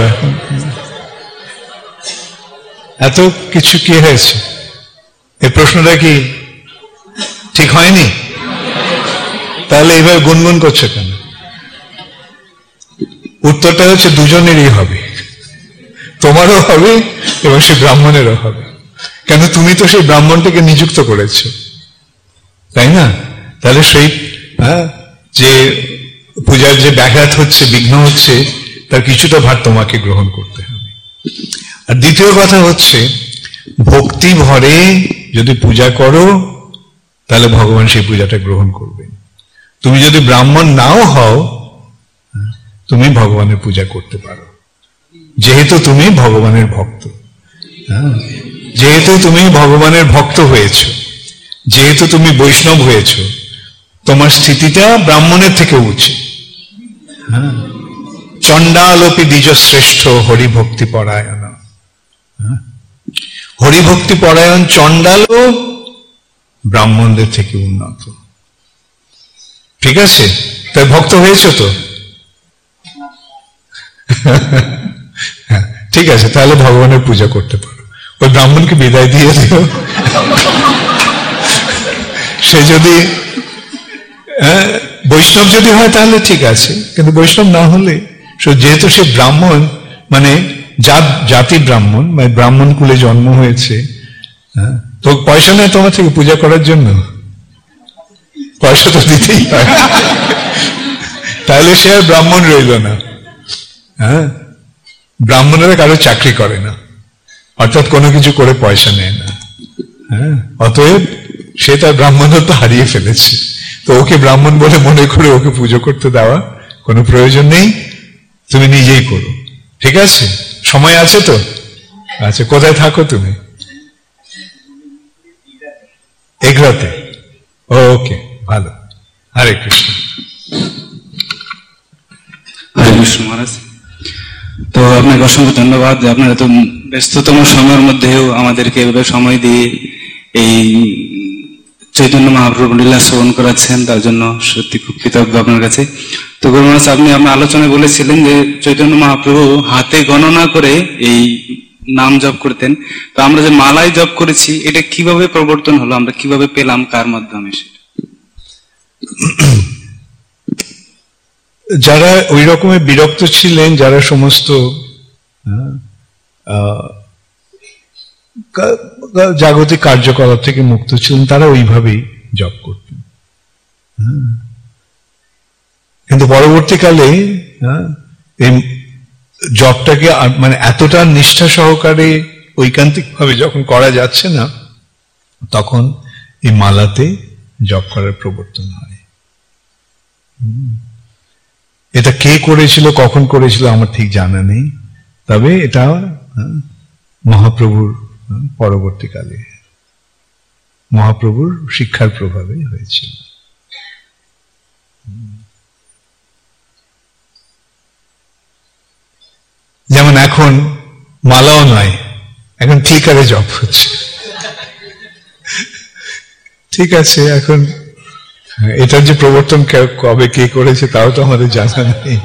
এত কিছু কি হয়েছে? এই প্রশ্নটা কি ঠিক হয়নি? তাহলে এইভাবে গুনগুন করছো কেন? উত্তরটা হচ্ছে দুজনেরই হবে, তোমারও হবে এবং সেই ব্রাহ্মণেরও হবে। কেন, তুমি তো সেই ব্রাহ্মণটাকে নিযুক্ত করেছো, তাই না? তাহলে সেই হ্যাঁ যে পূজার যে ব্যাঘাত হচ্ছে, বিঘ্ন হচ্ছে, তার কিছুটা ভার তোমাকে গ্রহণ করতে হবে। আর দ্বিতীয় কথা হচ্ছে, ভক্তি ভরে যদি পূজা করো তাহলে ভগবান সেই পূজাটা গ্রহণ করবেন। তুমি যদি ব্রাহ্মণ নাও হও, তুমি ভগবানের পূজা করতে পারো, যেহেতু তুমি ভগবানের ভক্ত। যেহেতু তুমি ভগবানের ভক্ত হয়েছ, যেহেতু তুমি বৈষ্ণব হয়েছ, তোমার স্থিতিটা ব্রাহ্মণের থেকে উঁচু। হ্যাঁ, চণ্ডালোপি দ্বিজ শ্রেষ্ঠ হরিভক্তি পরায়ণ। হরিভক্তি পরায়ণ চণ্ডালও ব্রাহ্মণদের থেকে উন্নত। ঠিক আছে, তাই ভক্ত হয়েছ তো? ঠিক আছে, তাহলে ভগবানের পূজা করতে পারো। ওই ব্রাহ্মণকে বিদায় দিয়ে দিও। সে যদি বৈষ্ণব যদি হয় তাহলে ঠিক আছে, কিন্তু বৈষ্ণব না হলে, যেহেতু সে ব্রাহ্মণ, মানে জাতি ব্রাহ্মণ, মানে ব্রাহ্মণ কুলে জন্ম হয়েছে, তো পয়সা নেই তোমার থেকে পূজা করার জন্য, পয়সা তো দিতেই হয়। তাহলে সে আর ব্রাহ্মণ রইল না। হ্যাঁ, ব্রাহ্মণেরা কারো চাকরি করে না, অর্থাৎ কোনো কিছু করে পয়সা নেয় না। হ্যাঁ, অতএব সে তার ব্রাহ্মণত্ব হারিয়ে ফেলেছে। তো ওকে ব্রাহ্মণ বলে মনে করে ওকে পুজো করতে দেওয়া কোনো প্রয়োজন নেই, তুমি নিজেই করো। ঠিক আছে, সময় আছে তো? আচ্ছা, কোথায় থাকো তুমি? এগরাতে? ওকে, ভালো। হরে কৃষ্ণ। হরে কৃষ্ণ মহারাজ। তো আপনাকে অসংখ্য ধন্যবাদ, আপনার এত ব্যস্ততম সময়ের মধ্যেও আমাদেরকে এভাবে সময় দিয়ে এই চৈতন্য মহাপ্রভু লীলা শ্রবণ করাচ্ছেন, তার জন্য সত্যি খুব কৃতজ্ঞ আপনার কাছে। তো গুরু মহারাজ, আপনি আপনার আলোচনায় বলেছিলেন যে চৈতন্য মহাপ্রভু হাতে গণনা করে এই নাম জপ করতেন। তো আমরা যে মালায় জপ করেছি, এটা কিভাবে প্রবর্তন হলো, আমরা কিভাবে পেলাম, কার মাধ্যমে? সেটা যারা ওই রকমের বিরক্ত ছিলেন, যারা সমস্ত জাগতিক কার্যকলাপ থেকে মুক্ত ছিলেন, তারা ওইভাবেই জপ করতেন। কিন্তু পরবর্তীকালে এই জপটাকে মানে এতটা নিষ্ঠা সহকারে ঐকান্তিক ভাবে যখন করা যাচ্ছে না, তখন এই মালাতে জপ করার প্রবর্তন হয়। এটা কে করেছিল, কখন করেছিল আমার ঠিক জানা নেই, তবে এটা মহাপ্রভুর পরবর্তীকালে মহাপ্রভুর শিক্ষার প্রভাবে হয়েছিল। যেমন এখন মালাও নয়, এখন ক্লিকারে জপ হচ্ছে। ঠিক আছে, এখন এটার যে প্রবর্তন কবে কে করেছে তাও তো আমাদের জানা নেই।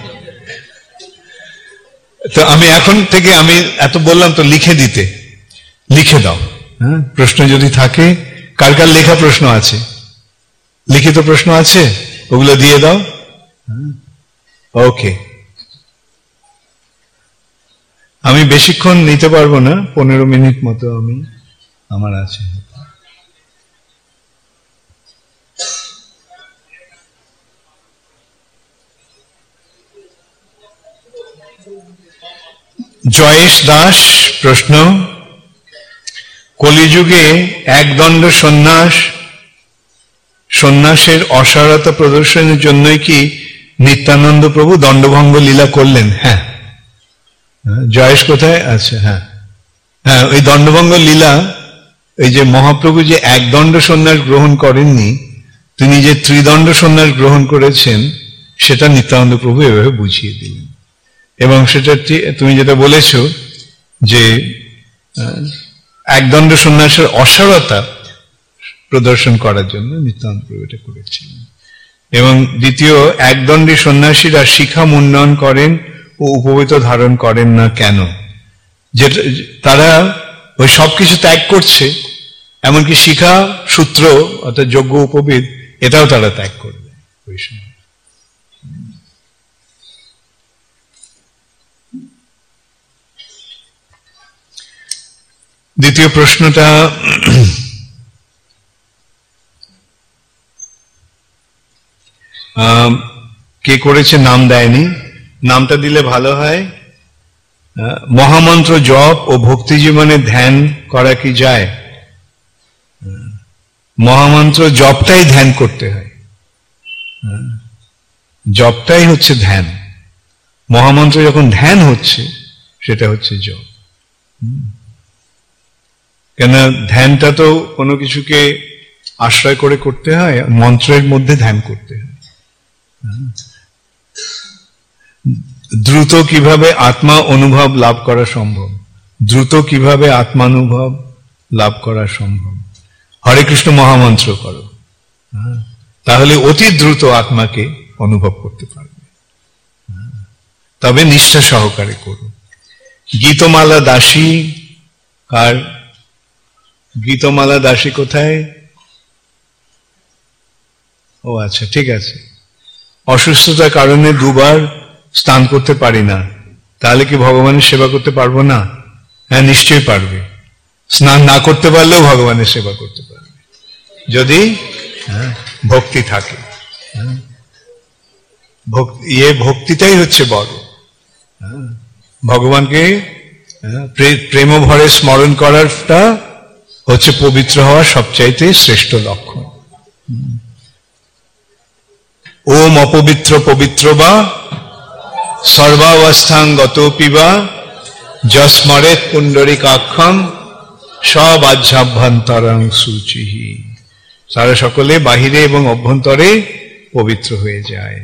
তো আমি এখন থেকে আমি এত বললাম তো লিখে দিতে, লিখে দাও। হ্যাঁ, প্রশ্ন যদি থাকে, কার কার লেখা প্রশ্ন আছে, লিখিত প্রশ্ন আছে, ওগুলো দিয়ে দাও। ওকে, আমি বেশিক্ষণ নিতে পারবো না, পনেরো মিনিট মতো আমি আমার আছে। জয়েশ দাস প্রশ্ন, কলিযুগে একদণ্ড সন্ন্যাস সন্ন্যাসের অসারতা প্রদর্শনের জন্যই কি নিত্যানন্দ প্রভু দণ্ডভঙ্গ লীলা করলেন? হ্যাঁ, জয়েশ কোথায় আছে? হ্যাঁ হ্যাঁ ওই দণ্ডভঙ্গ লীলা, এই যে মহাপ্রভু যে একদণ্ড সন্ন্যাস গ্রহণ করেননি, তিনি যে ত্রিদণ্ড সন্ন্যাস গ্রহণ করেছেন সেটা নিত্যানন্দ প্রভু এভাবে বুঝিয়ে দিলেন। এবং সেটা তুমি যেটা বলেছ যে একদণ্ড সন্ন্যাসের অসারতা প্রদর্শন করার জন্য নিত্যানন্দ প্রভু এটা করেছিলেন। এবং দ্বিতীয়, একদণ্ডী সন্ন্যাসীরা শিখা মুন্ডন করেন ও উপবীত ধারণ করেন না কেন? যেটা তারা ওই সবকিছু ত্যাগ করছে, এমনকি শিখা সূত্র অর্থাৎ যজ্ঞ উপবীত এটাও তারা ত্যাগ করবে ওই সময়। দ্বিতীয় প্রশ্নটা কে করেছে নাম দেয়নি, নামটা দিলে ভালো হয়। মহামন্ত্র জপ ও ভক্তি জীবনে ধ্যান করা কি যায়? মহামন্ত্র জপটাই ধ্যান করতে হয়, জপটাই হচ্ছে ধ্যান। মহামন্ত্র যখন ধ্যান হচ্ছে সেটা হচ্ছে জপ। কেন ধ্যানটা তো কোনো কিছুকে আশ্রয় করে করতে হয়, মন্ত্রের মধ্যে ধ্যান করতে হয়। দ্রুত কিভাবে আত্মা অনুভব লাভ করা সম্ভব? দ্রুত কিভাবে আত্মানুভব লাভ করা সম্ভব? হরে কৃষ্ণ মহামন্ত্র করো, তাহলে অতি দ্রুত আত্মাকে অনুভব করতে পারবে। তবে নিষ্ঠা সহকারে করো। গীতমালা দাসী কার? গীতমালা দাসী কোথায়? ও আচ্ছা, ঠিক আছে। অসুস্থতার কারণে দুবার স্নান করতে পারি না, তাহলে কি ভগবানের সেবা করতে পারবো না? হ্যাঁ, নিশ্চয়ই পারবে। স্নান না করতে পারলেও ভগবানের সেবা করতে পারবে যদি হ্যাঁ ভক্তি থাকে। হ্যাঁ, ইয়ে ভক্তিটাই হচ্ছে বড়। হ্যাঁ, ভগবানকে প্রেম ভরে স্মরণ করারটা হচ্ছে পবিত্র হওয়ার সবচাইতে শ্রেষ্ঠ লক্ষণ। ওম অপবিত্র পবিত্র বা সর্বাবস্থাং গত পিবা যস্মরেত পুণ্ডরিকাক্ষম সব আধ্যাভ্যন্তরং সূচিহি। তারা সকলে বাহিরে এবং অভ্যন্তরে পবিত্র হয়ে যায়।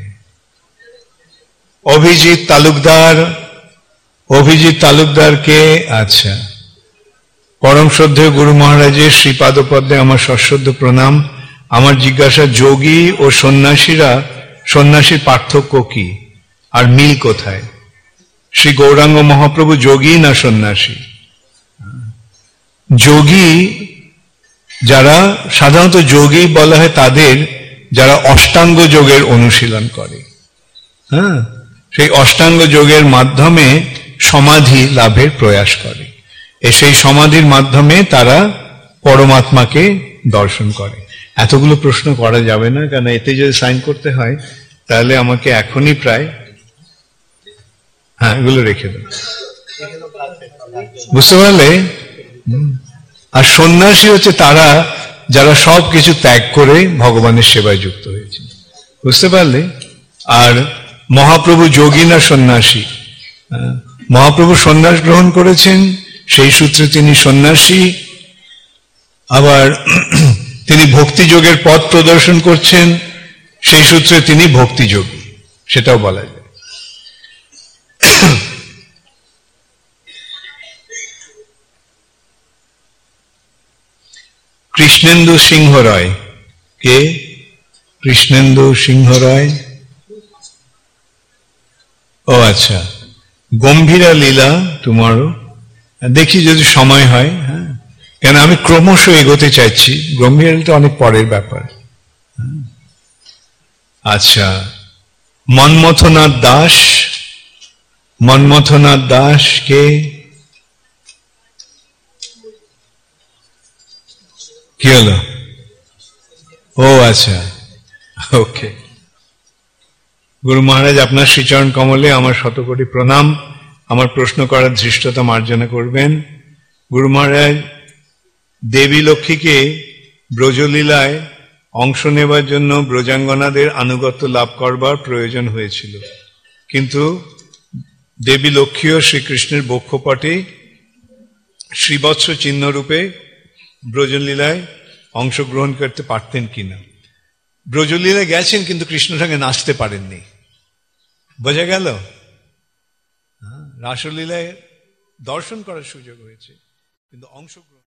অভিজিৎ তালুকদার, অভিজিৎ তালুকদারকে আচ্ছা, পরম শ্রদ্ধেয় গুরু মহারাজের শ্রীপাদপদ্মে আমার সশ্রদ্ধ প্রণাম। আমার জিজ্ঞাসা, যোগী ও সন্ন্যাসীরা সন্ন্যাসীর পার্থক্য কি আর মিল কোথায়? শ্রী গৌরাঙ্গ মহাপ্রভু যোগী না সন্ন্যাসী? যোগী যারা, সাধারণত যোগী বলা হয় তাদের যারা অষ্টাঙ্গ যোগের অনুশীলন করে। হ্যাঁ, সেই অষ্টাঙ্গ যোগের মাধ্যমে সমাধি লাভের প্রয়াস করে। সেই সমাধির মাধ্যমে তারা পরমাত্মাকে দর্শন করে। এতগুলো প্রশ্ন করা যাবে না, কারণ এতে যদি সাইন করতে হয় তাহলে আমাকে এখনই প্রায়, হ্যাঁ এগুলো রেখে দেব, বুঝতে পারলে? আর সন্ন্যাসী হচ্ছে তারা যারা সব কিছু ত্যাগ করে ভগবানের সেবায় যুক্ত হয়েছে, বুঝতে পারলে? আর মহাপ্রভু যোগী না সন্ন্যাসী? মহাপ্রভু সন্ন্যাস গ্রহণ করেছেন, সেই সূত্রে তিনি সন্ন্যাসী। আবার তিনি ভক্তিযোগের পথ প্রদর্শন করছেন, সেই সূত্রে তিনি ভক্তিযোগী, সেটাও বলা যায়। কৃষ্ণেন্দু সিংহ রায় কে? কৃষ্ণেন্দু সিংহ রায়, ও আচ্ছা। গম্ভীরা লীলা টুমরো, দেখি যদি সময় হয়। হ্যাঁ, কেন আমি ক্রমশ এগোতে চাইছি, গম্ভীরা লীলা অনেক পরের ব্যাপার। আচ্ছা, মন্মথনাথ দাস, মন্মথনাথ দাস কে? কি হলো? ও আচ্ছা, ওকে। গুরু মহারাজ, আপনার শ্রীচরণ কমলে আমার শতকোটি প্রণাম। আমার প্রশ্ন করার ধৃষ্টতা মার্জনা করবেন। গুরু মহারাজ, দেবী লক্ষ্মীকে ব্রজলীলায় অংশ নেবার জন্য ব্রজাঙ্গনাদের আনুগত্য লাভ করবার প্রয়োজন হয়েছিল, কিন্তু দেবী লক্ষ্মীও শ্রীকৃষ্ণের বক্ষপটে শ্রীবৎস চিহ্নরূপে ব্রজলীলায় অংশগ্রহণ করতে পারতেন কিনা? ব্রজলীলা গেছেন কিন্তু কৃষ্ণর সঙ্গে নাচতে পারেননি, বোঝা গেল? রাসলীলায় দর্শন করার সুযোগ হয়েছে কিন্তু অংশগ্রহণ